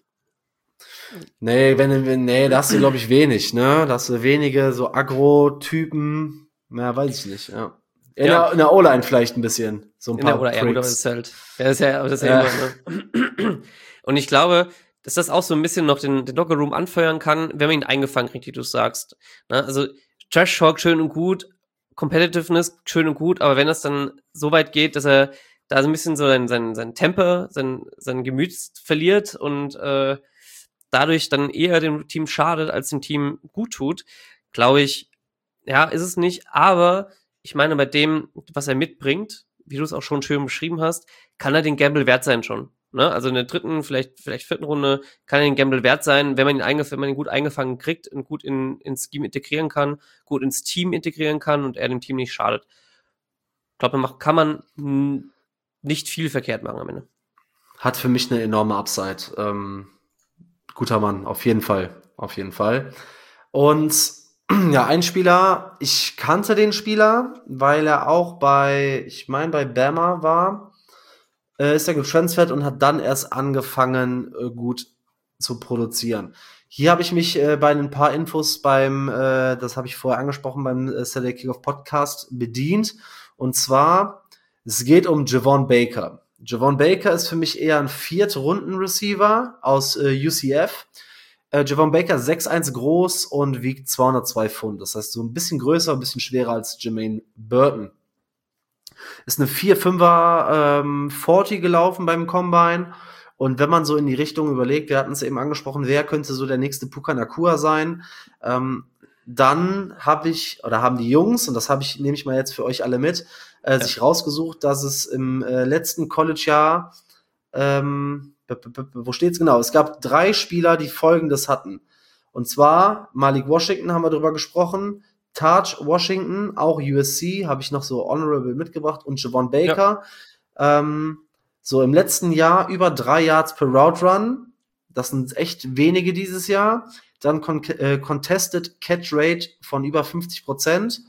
Nee, wenn, wenn, nee, da hast du, glaube ich, wenig, ne? Da hast du wenige so Agro-Typen. Ja, weiß ich nicht, ja. In, ja. der, in der O-Line vielleicht ein bisschen. So ein in paar der O-Line, ja, gut, aber das ist halt, ja, das ist ja, das ist ja, ja. Immer, ne? Und ich glaube, dass das auch so ein bisschen noch den, den Locker-Room anfeuern kann, wenn man ihn eingefangen kriegt, wie du sagst. Ne? Also, Trash-Talk schön und gut, Competitiveness schön und gut, aber wenn das dann so weit geht, dass er da so ein bisschen so sein, sein, sein Temper, sein, sein Gemüt verliert und, äh, dadurch dann eher dem Team schadet, als dem Team gut tut, glaube ich, ja, ist es nicht, aber ich meine, bei dem, was er mitbringt, wie du es auch schon schön beschrieben hast, kann er den Gamble wert sein schon, ne? Also in der dritten, vielleicht, vielleicht vierten Runde kann er den Gamble wert sein, wenn man ihn eingef- wenn man ihn gut eingefangen kriegt und gut in, ins Scheme integrieren kann, gut ins Team integrieren kann und er dem Team nicht schadet. Ich glaube, kann man n- nicht viel verkehrt machen am Ende. Hat für mich eine enorme Upside, ähm guter Mann, auf jeden Fall, auf jeden Fall. Und ja, ein Spieler, ich kannte den Spieler, weil er auch bei, ich meine bei Bama war, äh, ist er getransfert und hat dann erst angefangen, äh, gut zu produzieren. Hier habe ich mich äh, bei ein paar Infos beim, äh, das habe ich vorher angesprochen, beim äh, Saturday Kickoff Podcast bedient. Und zwar, es geht um Javon Baker. Javon Baker ist für mich eher ein Viertrunden-Receiver aus äh, U C F. Äh, Javon Baker sechs eins groß und wiegt zweihundertzwei Pfund. Das heißt, so ein bisschen größer, ein bisschen schwerer als Jermaine Burton. Ist eine vier fünfer ähm, vierzig gelaufen beim Combine. Und wenn man so in die Richtung überlegt, wir hatten es eben angesprochen, wer könnte so der nächste Puka Nacua sein, ähm, dann habe ich, oder haben die Jungs, und das habe ich, nehme ich mal jetzt für euch alle mit, äh, ja. sich rausgesucht, dass es im äh, letzten College-Jahr, ähm, b- b- b- wo steht's genau? Es gab drei Spieler, die Folgendes hatten. Und zwar Malik Washington, haben wir drüber gesprochen, Taj Washington, auch U S C, habe ich noch so honorable mitgebracht, und Javon Baker. Ja. Ähm, so im letzten Jahr über drei Yards per Route Run. Das sind echt wenige dieses Jahr. Dann Con- äh, Contested Catch Rate von über fünfzig Prozent.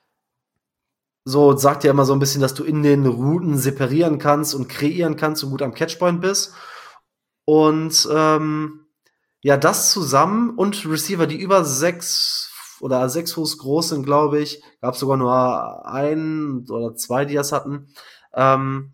So sagt ja immer so ein bisschen, dass du in den Routen separieren kannst und kreieren kannst und gut am Catchpoint bist. Und ähm, ja, das zusammen und Receiver, die über sechs oder sechs Fuß groß sind, glaube ich. Gab sogar nur einen oder zwei, die das hatten. Ähm,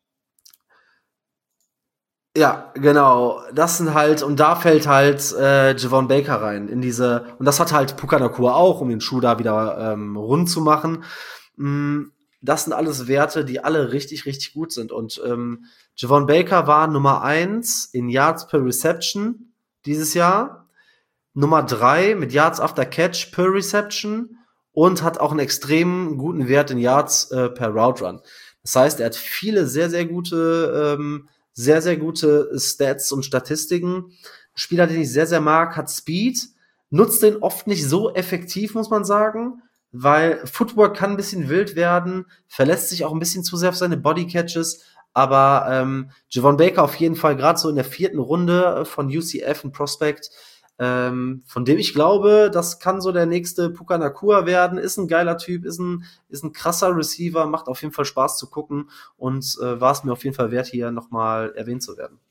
Ja, genau. Das sind halt, und da fällt halt äh, Javon Baker rein in diese, und das hat halt Puka Nacua auch, um den Schuh da wieder ähm, rund zu machen. Mm, das sind alles Werte, die alle richtig, richtig gut sind. Und ähm, Javon Baker war Nummer eins in Yards per Reception dieses Jahr, Nummer drei mit Yards after Catch per Reception und hat auch einen extrem guten Wert in Yards äh, per Route Run. Das heißt, er hat viele sehr, sehr gute ähm, sehr, sehr gute Stats und Statistiken. Spieler, den ich sehr, sehr mag, hat Speed, nutzt den oft nicht so effektiv, muss man sagen, weil Footwork kann ein bisschen wild werden, verlässt sich auch ein bisschen zu sehr auf seine Bodycatches, aber ähm, Javon Baker auf jeden Fall gerade so in der vierten Runde von U C F ein Prospect, ähm, von dem ich glaube, das kann so der nächste Puka Nacua werden, ist ein geiler Typ, ist ein, ist ein krasser Receiver, macht auf jeden Fall Spaß zu gucken und äh, war es mir auf jeden Fall wert, hier nochmal erwähnt zu werden.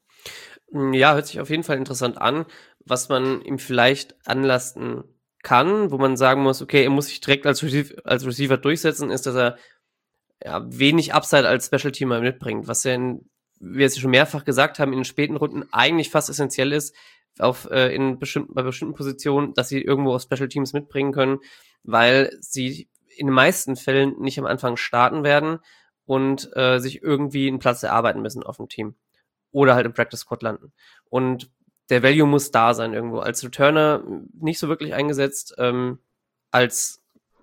Ja, hört sich auf jeden Fall interessant an, was man ihm vielleicht anlasten kann, wo man sagen muss, okay, er muss sich direkt als, Receiver, als Receiver durchsetzen, ist, dass er ja, wenig Upside als Special-Teamer mitbringt, was ja, in, wie wir es schon mehrfach gesagt haben, in den späten Runden eigentlich fast essentiell ist, auf, äh, in bestimmten, bei bestimmten Positionen, dass sie irgendwo auf Special Teams mitbringen können, weil sie in den meisten Fällen nicht am Anfang starten werden und äh, sich irgendwie einen Platz erarbeiten müssen auf dem Team. Oder halt im Practice Squad landen. Und der Value muss da sein irgendwo. Als Returner nicht so wirklich eingesetzt, ähm, als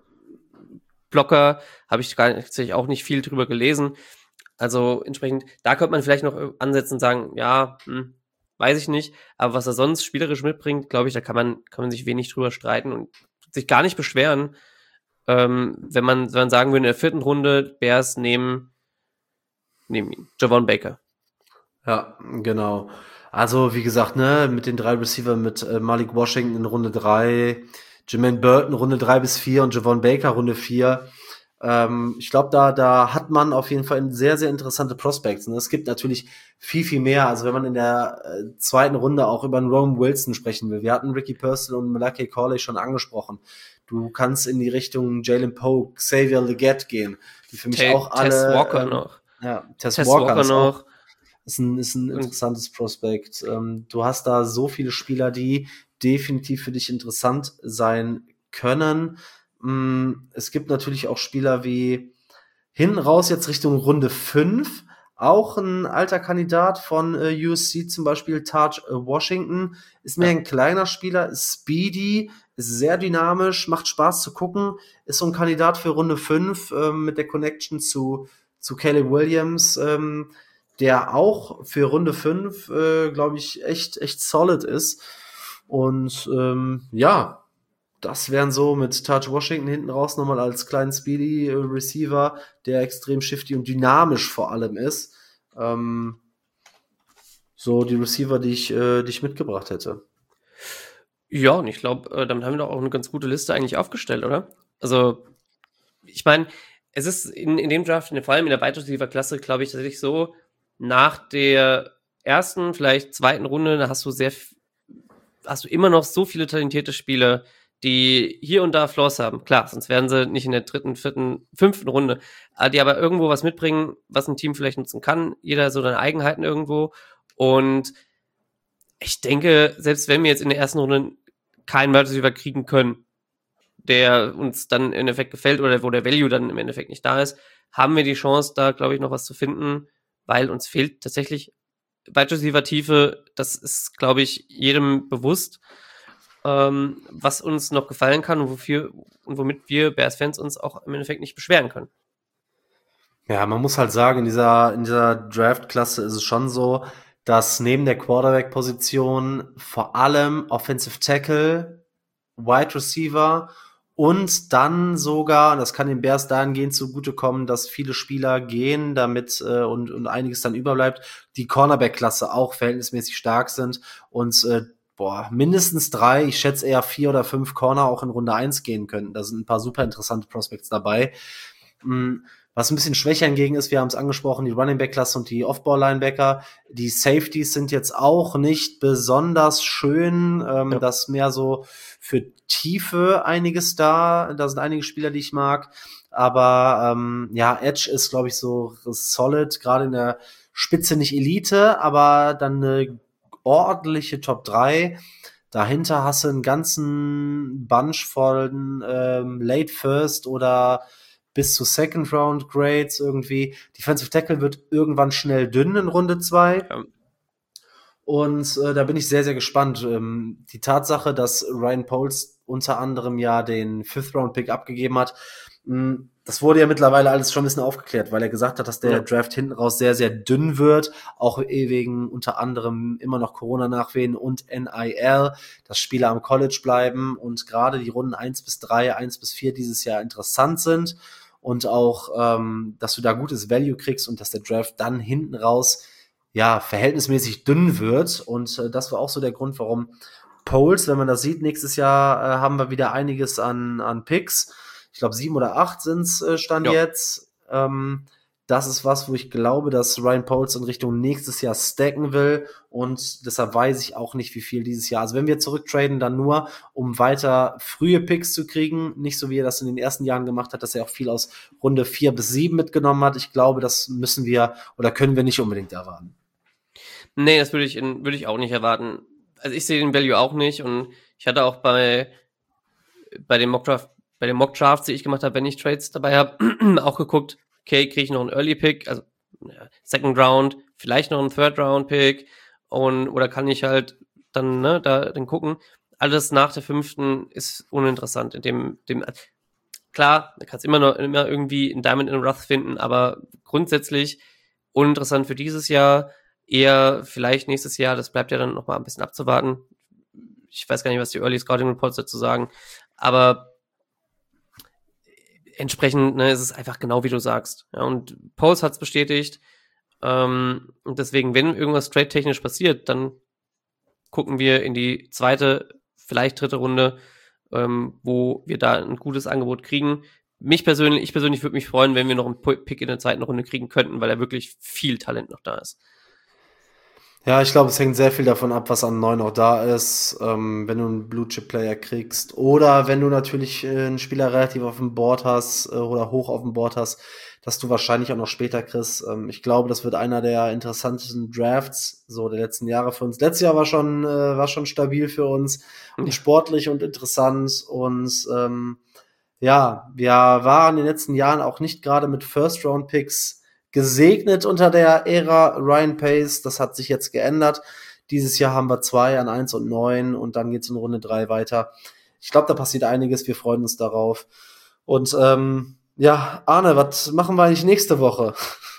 Blocker habe ich gar nicht, auch nicht viel drüber gelesen. Also entsprechend, da könnte man vielleicht noch ansetzen und sagen, ja, hm, weiß ich nicht, aber was er sonst spielerisch mitbringt, glaube ich, da kann man, kann man sich wenig drüber streiten und sich gar nicht beschweren, ähm, wenn man, wenn man sagen würde, in der vierten Runde Bears nehmen, nehmen ihn, Javon Baker. Ja, genau. Also, wie gesagt, ne, mit den drei Receiver mit äh, Malik Washington in Runde drei, Jermaine Burton Runde drei bis vier und Javon Baker Runde vier. Ähm, ich glaube, da, da hat man auf jeden Fall sehr, sehr interessante Prospects. Ne? Es gibt natürlich viel, viel mehr. Also, wenn man in der äh, zweiten Runde auch über einen Roman Wilson sprechen will. Wir hatten Ricky Purcell und Malachi Corley schon angesprochen. Du kannst in die Richtung Jalen Poe, Xavier Legette gehen, die für mich T- auch alle... Tess Walker ähm, noch. Ja, Tess, Tess Walker, Walker ist noch. Auch, ist ein, ist ein interessantes Prospekt. Ähm, du hast da so viele Spieler, die definitiv für dich interessant sein können. Mm, es gibt natürlich auch Spieler wie hinten raus jetzt Richtung Runde fünf. Auch ein alter Kandidat von äh, U S C, zum Beispiel Taj äh, Washington. Ist mehr Ja. ein kleiner Spieler, ist speedy, ist sehr dynamisch, macht Spaß zu gucken. Ist so ein Kandidat für Runde fünf ähm, mit der Connection zu, zu Caleb Williams, ähm, der auch für Runde fünf, äh, glaube ich, echt, echt solid ist. Und ähm, ja, das wären so mit Taj Washington hinten raus nochmal als kleinen Speedy Receiver, der extrem shifty und dynamisch vor allem ist. Ähm, so die Receiver, die ich, äh, die ich mitgebracht hätte. Ja, und ich glaube, äh, damit haben wir doch auch eine ganz gute Liste eigentlich aufgestellt, oder? Also, ich meine, es ist in, in dem Draft, in, vor allem in der Wide Receiver Klasse, glaube ich, tatsächlich so, nach der ersten, vielleicht zweiten Runde, da hast du sehr, hast du immer noch so viele talentierte Spieler, die hier und da Flaws haben. Klar, sonst wären sie nicht in der dritten, vierten, fünften Runde, die aber irgendwo was mitbringen, was ein Team vielleicht nutzen kann. Jeder so seine Eigenheiten irgendwo. Und ich denke, selbst wenn wir jetzt in der ersten Runde keinen Wide Receiver kriegen können, der uns dann im Endeffekt gefällt oder wo der Value dann im Endeffekt nicht da ist, haben wir die Chance, da, glaube ich, noch was zu finden, weil uns fehlt tatsächlich Wide Receiver Tiefe. Das ist, glaube ich, jedem bewusst, ähm, was uns noch gefallen kann und wofür und womit wir Bears-Fans uns auch im Endeffekt nicht beschweren können. Ja, man muss halt sagen, in dieser, in dieser Draft-Klasse ist es schon so, dass neben der Quarterback-Position vor allem Offensive Tackle, Wide Receiver und dann sogar, und das kann den Bears dahingehend zugutekommen, dass viele Spieler gehen, damit äh, und, und einiges dann überbleibt, die Cornerback-Klasse auch verhältnismäßig stark sind und äh, boah, mindestens drei, ich schätze eher vier oder fünf Corner auch in Runde eins gehen könnten. Da sind ein paar super interessante Prospects dabei. Was ein bisschen schwächer hingegen ist, wir haben es angesprochen, die Running Back Klasse und die Off-Ball-Linebacker. Die Safeties sind jetzt auch nicht besonders schön. Ähm, Ja. Das mehr so für Tiefe einiges da. Da sind einige Spieler, die ich mag. Aber ähm, ja, Edge ist, glaube ich, so solid, gerade in der Spitze nicht Elite, aber dann eine ordentliche Top drei. Dahinter hast du einen ganzen Bunch von ähm, Late First oder bis zu Second Round Grades irgendwie. Defensive Tackle wird irgendwann schnell dünn in Runde zwei. Ja. Und äh, da bin ich sehr, sehr gespannt. Ähm, die Tatsache, dass Ryan Poles unter anderem ja den Fifth-Round-Pick abgegeben hat. Das wurde ja mittlerweile alles schon ein bisschen aufgeklärt, weil er gesagt hat, dass der ja. Draft hinten raus sehr, sehr dünn wird, auch wegen unter anderem immer noch Corona-Nachwehen und N I L, dass Spieler am College bleiben und gerade die Runden eins bis drei, eins bis vier dieses Jahr interessant sind und auch, ähm, dass du da gutes Value kriegst und dass der Draft dann hinten raus ja verhältnismäßig dünn wird und äh, das war auch so der Grund, warum Polls, wenn man das sieht, nächstes Jahr äh, haben wir wieder einiges an, an Picks. Ich glaube, sieben oder acht sind's äh, Stand ja. jetzt. Ähm, das ist was, wo ich glaube, dass Ryan Poles in Richtung nächstes Jahr stacken will. Und deshalb weiß ich auch nicht, wie viel dieses Jahr. Also wenn wir zurücktraden, dann nur, um weiter frühe Picks zu kriegen. Nicht so, wie er das in den ersten Jahren gemacht hat, dass er auch viel aus Runde vier bis sieben mitgenommen hat. Ich glaube, das müssen wir oder können wir nicht unbedingt erwarten. Nee, das würde ich, in, würde ich auch nicht erwarten. Also ich sehe den Value auch nicht. Und ich hatte auch bei, bei dem Mockdraft Bei den Mock-Drafts, die ich gemacht habe, wenn ich Trades dabei habe, auch geguckt, okay, kriege ich noch einen Early-Pick, also ja, Second Round, vielleicht noch einen Third-Round-Pick und oder kann ich halt dann ne, da dann gucken. Alles nach der fünften ist uninteressant. In dem, dem klar, du kannst immer noch immer irgendwie ein Diamond in the Rough finden, aber grundsätzlich uninteressant für dieses Jahr, eher vielleicht nächstes Jahr, das bleibt ja dann noch mal ein bisschen abzuwarten. Ich weiß gar nicht, was die Early Scouting Reports dazu sagen, aber entsprechend ne, ist es einfach genau wie du sagst. Ja, und Poles hat es bestätigt. Ähm, und deswegen, wenn irgendwas trade-technisch passiert, dann gucken wir in die zweite, vielleicht dritte Runde, ähm, wo wir da ein gutes Angebot kriegen. Mich persönlich, ich persönlich würde mich freuen, wenn wir noch einen Pick in der zweiten Runde kriegen könnten, weil da wirklich viel Talent noch da ist. Ja, ich glaube, es hängt sehr viel davon ab, was an neu noch da ist, ähm, wenn du einen Blue-Chip-Player kriegst oder wenn du natürlich äh, einen Spieler relativ auf dem Board hast äh, oder hoch auf dem Board hast, dass du wahrscheinlich auch noch später kriegst. Ähm, ich glaube, das wird einer der interessantesten Drafts so der letzten Jahre für uns. Letztes Jahr war schon äh, war schon stabil für uns und sportlich und interessant und ähm, ja, wir waren in den letzten Jahren auch nicht gerade mit First-Round-Picks gesegnet unter der Ära Ryan Pace. Das hat sich jetzt geändert. Dieses Jahr haben wir zwei an eins und neun und dann geht's in Runde drei weiter. Ich glaube, da passiert einiges. Wir freuen uns darauf. Und ähm, ja, Arne, was machen wir eigentlich nächste Woche?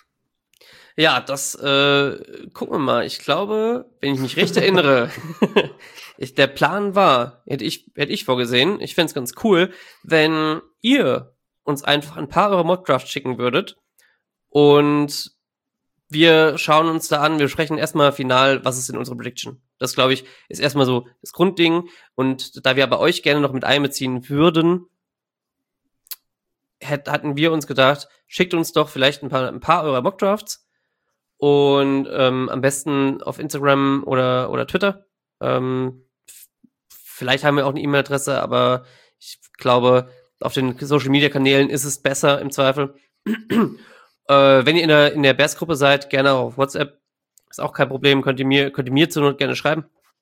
Ja, das äh, gucken wir mal. Ich glaube, wenn ich mich recht erinnere, ich, der Plan war, hätte ich, hätte ich vorgesehen, ich fände es ganz cool, wenn ihr uns einfach ein paar eurer Mock-Drafts schicken würdet. Und wir schauen uns da an, wir sprechen erstmal final, was ist in unserer Prediction. Das, glaube ich, ist erstmal so das Grundding. Und da wir aber euch gerne noch mit einbeziehen würden, hätt, hatten wir uns gedacht, schickt uns doch vielleicht ein paar, ein paar eurer Mockdrafts und ähm, am besten auf Instagram oder, oder Twitter. Ähm, f- vielleicht haben wir auch eine E-Mail-Adresse, aber ich glaube, auf den Social-Media-Kanälen ist es besser im Zweifel. Äh, wenn ihr in der, in der Bears-Gruppe seid, gerne auch auf WhatsApp. Ist auch kein Problem. Könnt ihr mir, könnt ihr mir zur Not gerne schreiben.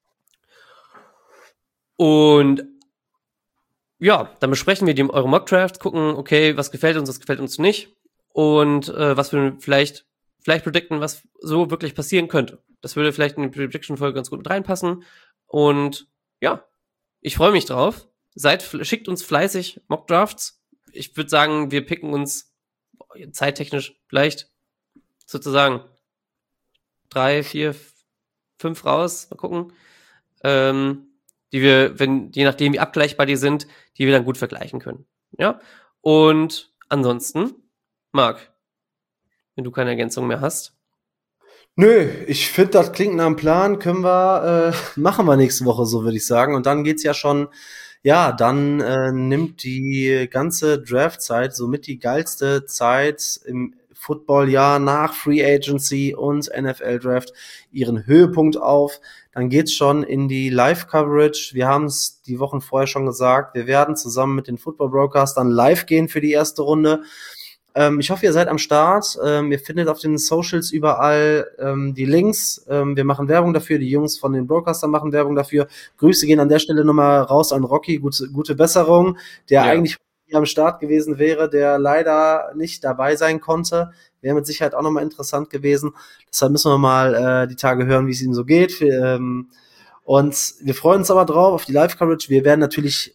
Und ja, dann besprechen wir die eure Mock-Draft, gucken, okay, was gefällt uns, was gefällt uns nicht. Und äh, was wir vielleicht, vielleicht predikten, was so wirklich passieren könnte. Das würde vielleicht in die Prediction-Folge ganz gut mit reinpassen. Und ja, ich freue mich drauf. Seid, schickt uns fleißig Mock-Drafts. Ich würde sagen, wir picken uns zeittechnisch vielleicht sozusagen drei, vier, fünf raus, mal gucken, ähm, die wir, wenn, je nachdem wie abgleichbar die sind, die wir dann gut vergleichen können. Ja, und ansonsten, Marc, wenn du keine Ergänzung mehr hast. Nö, ich finde, das klingt nach einem Plan, können wir, äh, machen wir nächste Woche, so würde ich sagen. Und dann geht's ja schon, ja, dann äh, nimmt die ganze Draftzeit, somit die geilste Zeit im Footballjahr nach Free Agency und N F L Draft ihren Höhepunkt auf. Dann geht's schon in die Live-Coverage. Wir haben es die Wochen vorher schon gesagt, wir werden zusammen mit den Football Brokers dann live gehen für die erste Runde. Ähm, ich hoffe, ihr seid am Start. Ähm, ihr findet auf den Socials überall ähm, die Links. Ähm, wir machen Werbung dafür. Die Jungs von den Broadcastern machen Werbung dafür. Grüße gehen an der Stelle nochmal raus an Rocky. Gute, gute Besserung, der ja eigentlich hier am Start gewesen wäre, der leider nicht dabei sein konnte. Wäre mit Sicherheit auch nochmal interessant gewesen. Deshalb müssen wir mal äh, die Tage hören, wie es ihm so geht. Für, ähm, und wir freuen uns aber drauf auf die Live-Coverage. Wir werden natürlich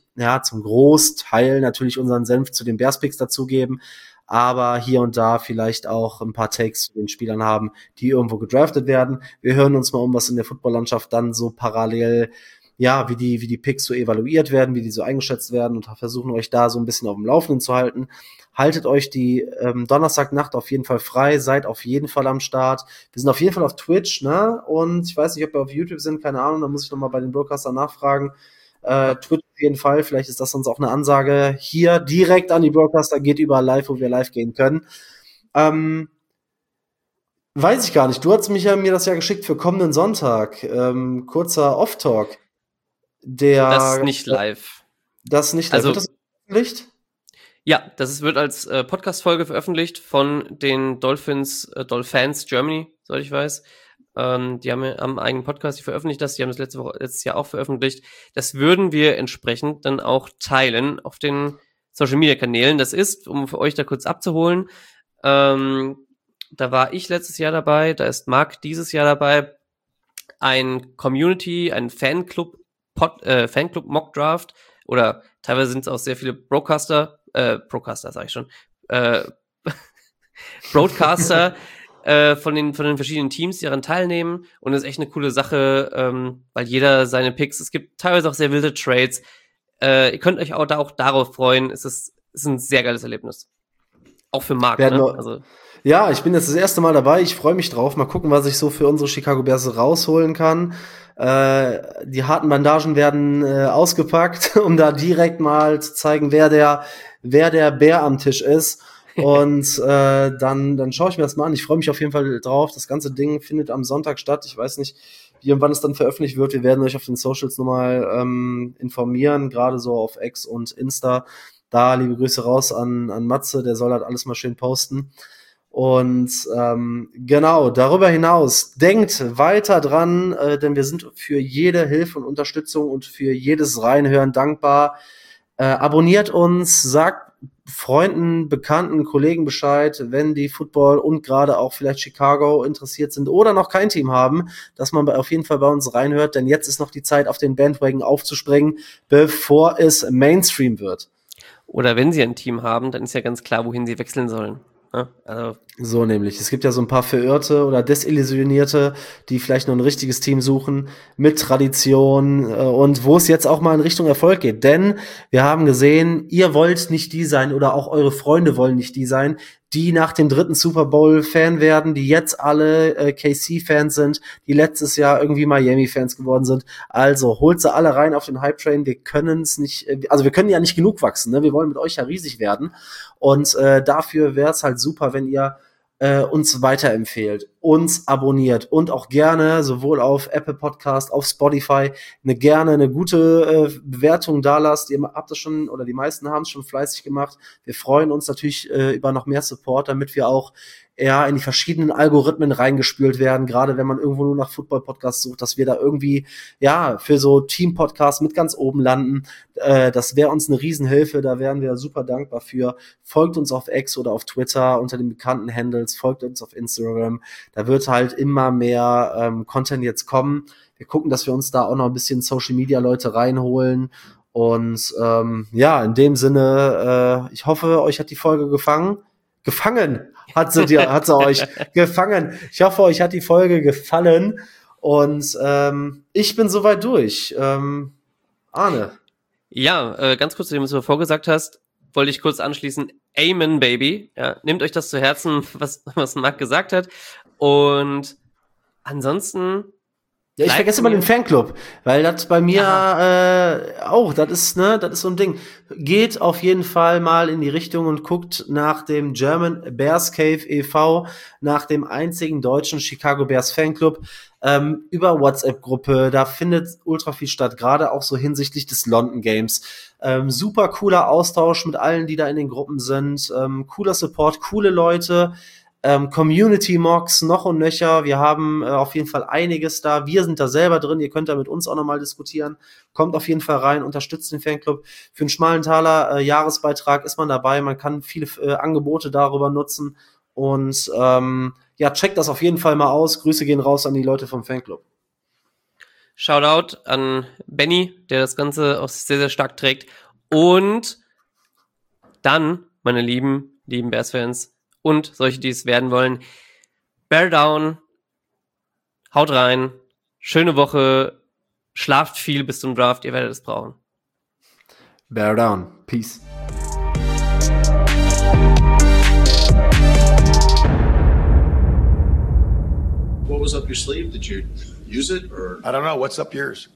ja, zum Großteil natürlich unseren Senf zu den Bears-Picks dazugeben, aber hier und da vielleicht auch ein paar Takes zu den Spielern haben, die irgendwo gedraftet werden. Wir hören uns mal um, was in der Footballlandschaft dann so parallel, ja, wie die, wie die Picks so evaluiert werden, wie die so eingeschätzt werden und versuchen euch da so ein bisschen auf dem Laufenden zu halten. Haltet euch die ähm, Donnerstagnacht auf jeden Fall frei, seid auf jeden Fall am Start. Wir sind auf jeden Fall auf Twitch, ne? Und ich weiß nicht, ob wir auf YouTube sind, keine Ahnung, da muss ich nochmal bei den Broadcastern nachfragen. Äh, Twitch auf jeden Fall, vielleicht ist das sonst auch eine Ansage hier direkt an die Broadcaster, geht überall live, wo wir live gehen können. Ähm, weiß ich gar nicht, du hast mich ja, mir das ja geschickt für kommenden Sonntag. Ähm, kurzer Off-Talk. Der, Das ist nicht live. Das ist nicht live. Also, wird das veröffentlicht? Ja, das ist, wird als äh, Podcast-Folge veröffentlicht von den Dolphins, äh, Dolphins Germany, soweit ich weiß. Ähm, die haben ja am eigenen Podcast, die veröffentlicht das, die haben das letzte Woche, letztes Jahr auch veröffentlicht. Das würden wir entsprechend dann auch teilen auf den Social-Media-Kanälen. Das ist, um für euch da kurz abzuholen, ähm, da war ich letztes Jahr dabei, da ist Marc dieses Jahr dabei, ein Community, ein Fanclub, Pod, äh, Fanclub Mock Draft, oder teilweise sind es auch sehr viele Broadcaster, äh, Broadcaster sag ich schon, äh, Broadcaster, Äh, von den von den verschiedenen Teams, die daran teilnehmen, und das ist echt eine coole Sache, ähm, weil jeder seine Picks, es gibt teilweise auch sehr wilde Trades, äh, ihr könnt euch auch, da, auch darauf freuen, es ist, es ist ein sehr geiles Erlebnis. Auch für Marc, ne? Noch, also, ja, ich bin jetzt das erste Mal dabei, ich freue mich drauf, mal gucken, was ich so für unsere Chicago Bears rausholen kann. Äh, die harten Bandagen werden äh, ausgepackt, um da direkt mal zu zeigen, wer der, wer der Bär am Tisch ist. Und äh, dann, dann schaue ich mir das mal an. Ich freue mich auf jeden Fall drauf. Das ganze Ding findet am Sonntag statt. Ich weiß nicht, wie und wann es dann veröffentlicht wird. Wir werden euch auf den Socials nochmal ähm, informieren, gerade so auf X und Insta. Da liebe Grüße raus an, an Matze, der soll halt alles mal schön posten. Und ähm, genau, darüber hinaus, denkt weiter dran, äh, denn wir sind für jede Hilfe und Unterstützung und für jedes Reinhören dankbar. Äh, abonniert uns, sagt Freunden, Bekannten, Kollegen Bescheid, wenn die Football und gerade auch vielleicht Chicago interessiert sind oder noch kein Team haben, dass man auf jeden Fall bei uns reinhört, denn jetzt ist noch die Zeit, auf den Bandwagon aufzuspringen, bevor es Mainstream wird. Oder wenn sie ein Team haben, dann ist ja ganz klar, wohin sie wechseln sollen. Ja, also so nämlich. Es gibt ja so ein paar Verirrte oder Desillusionierte, die vielleicht noch ein richtiges Team suchen mit Tradition äh, und wo es jetzt auch mal in Richtung Erfolg geht. Denn wir haben gesehen, ihr wollt nicht die sein oder auch eure Freunde wollen nicht die sein, die nach dem dritten Super Bowl Fan werden, die jetzt alle äh, K C-Fans sind, die letztes Jahr irgendwie Miami-Fans geworden sind. Also holt sie alle rein auf den Hype-Train. Wir können es nicht, äh, also wir können ja nicht genug wachsen, ne? Wir wollen mit euch ja riesig werden. Und äh, dafür wäre es halt super, wenn ihr äh, uns weiterempfehlt, uns abonniert und auch gerne sowohl auf Apple Podcast, auf Spotify eine gerne eine gute äh, Bewertung da lasst. Ihr habt das schon, oder die meisten haben es schon fleißig gemacht. Wir freuen uns natürlich äh, über noch mehr Support, damit wir auch ja in die verschiedenen Algorithmen reingespült werden, gerade wenn man irgendwo nur nach Football-Podcasts sucht, dass wir da irgendwie ja für so Team-Podcasts mit ganz oben landen. Äh, das wäre uns eine Riesenhilfe, da wären wir super dankbar für. Folgt uns auf X oder auf Twitter unter den bekannten Handles, folgt uns auf Instagram. Da wird halt immer mehr ähm, Content jetzt kommen. Wir gucken, dass wir uns da auch noch ein bisschen Social-Media-Leute reinholen. Und ähm, ja, in dem Sinne, äh, ich hoffe, euch hat die Folge gefangen. Gefangen hat sie dir, hat sie euch gefangen. Ich hoffe, euch hat die Folge gefallen. Und ähm, ich bin soweit durch. Ähm, Arne. Ja, äh, ganz kurz zu dem, was du vorgesagt hast, wollte ich kurz anschließen. Amen, Baby. Ja, nehmt euch das zu Herzen, was, was Marc gesagt hat. Und ansonsten. Ja, ich vergesse immer den Fanclub, weil das bei mir ja. äh, auch, das ist, ne, das ist so ein Ding. Geht auf jeden Fall mal in die Richtung und guckt nach dem German Bears Cave e V, nach dem einzigen deutschen Chicago Bears Fanclub, ähm, über WhatsApp-Gruppe, da findet ultra viel statt, gerade auch so hinsichtlich des London Games. Ähm, super cooler Austausch mit allen, die da in den Gruppen sind, ähm, cooler Support, coole Leute. Ähm, Community-Mocks noch und nöcher. Wir haben äh, auf jeden Fall einiges da. Wir sind da selber drin. Ihr könnt da mit uns auch nochmal diskutieren. Kommt auf jeden Fall rein, unterstützt den Fanclub. Für einen schmalen Taler äh, Jahresbeitrag ist man dabei. Man kann viele äh, Angebote darüber nutzen. Und ähm, ja, checkt das auf jeden Fall mal aus. Grüße gehen raus an die Leute vom Fanclub. Shoutout an Benny, der das Ganze auch sehr, sehr stark trägt. Und dann, meine lieben, lieben Bears-Fans und solche, die es werden wollen, Bear down, haut rein, schöne Woche, schlaft viel bis zum Draft, ihr werdet es brauchen. Bear down, peace. What was up your sleeve? Did you use it or? I don't know. What's up yours?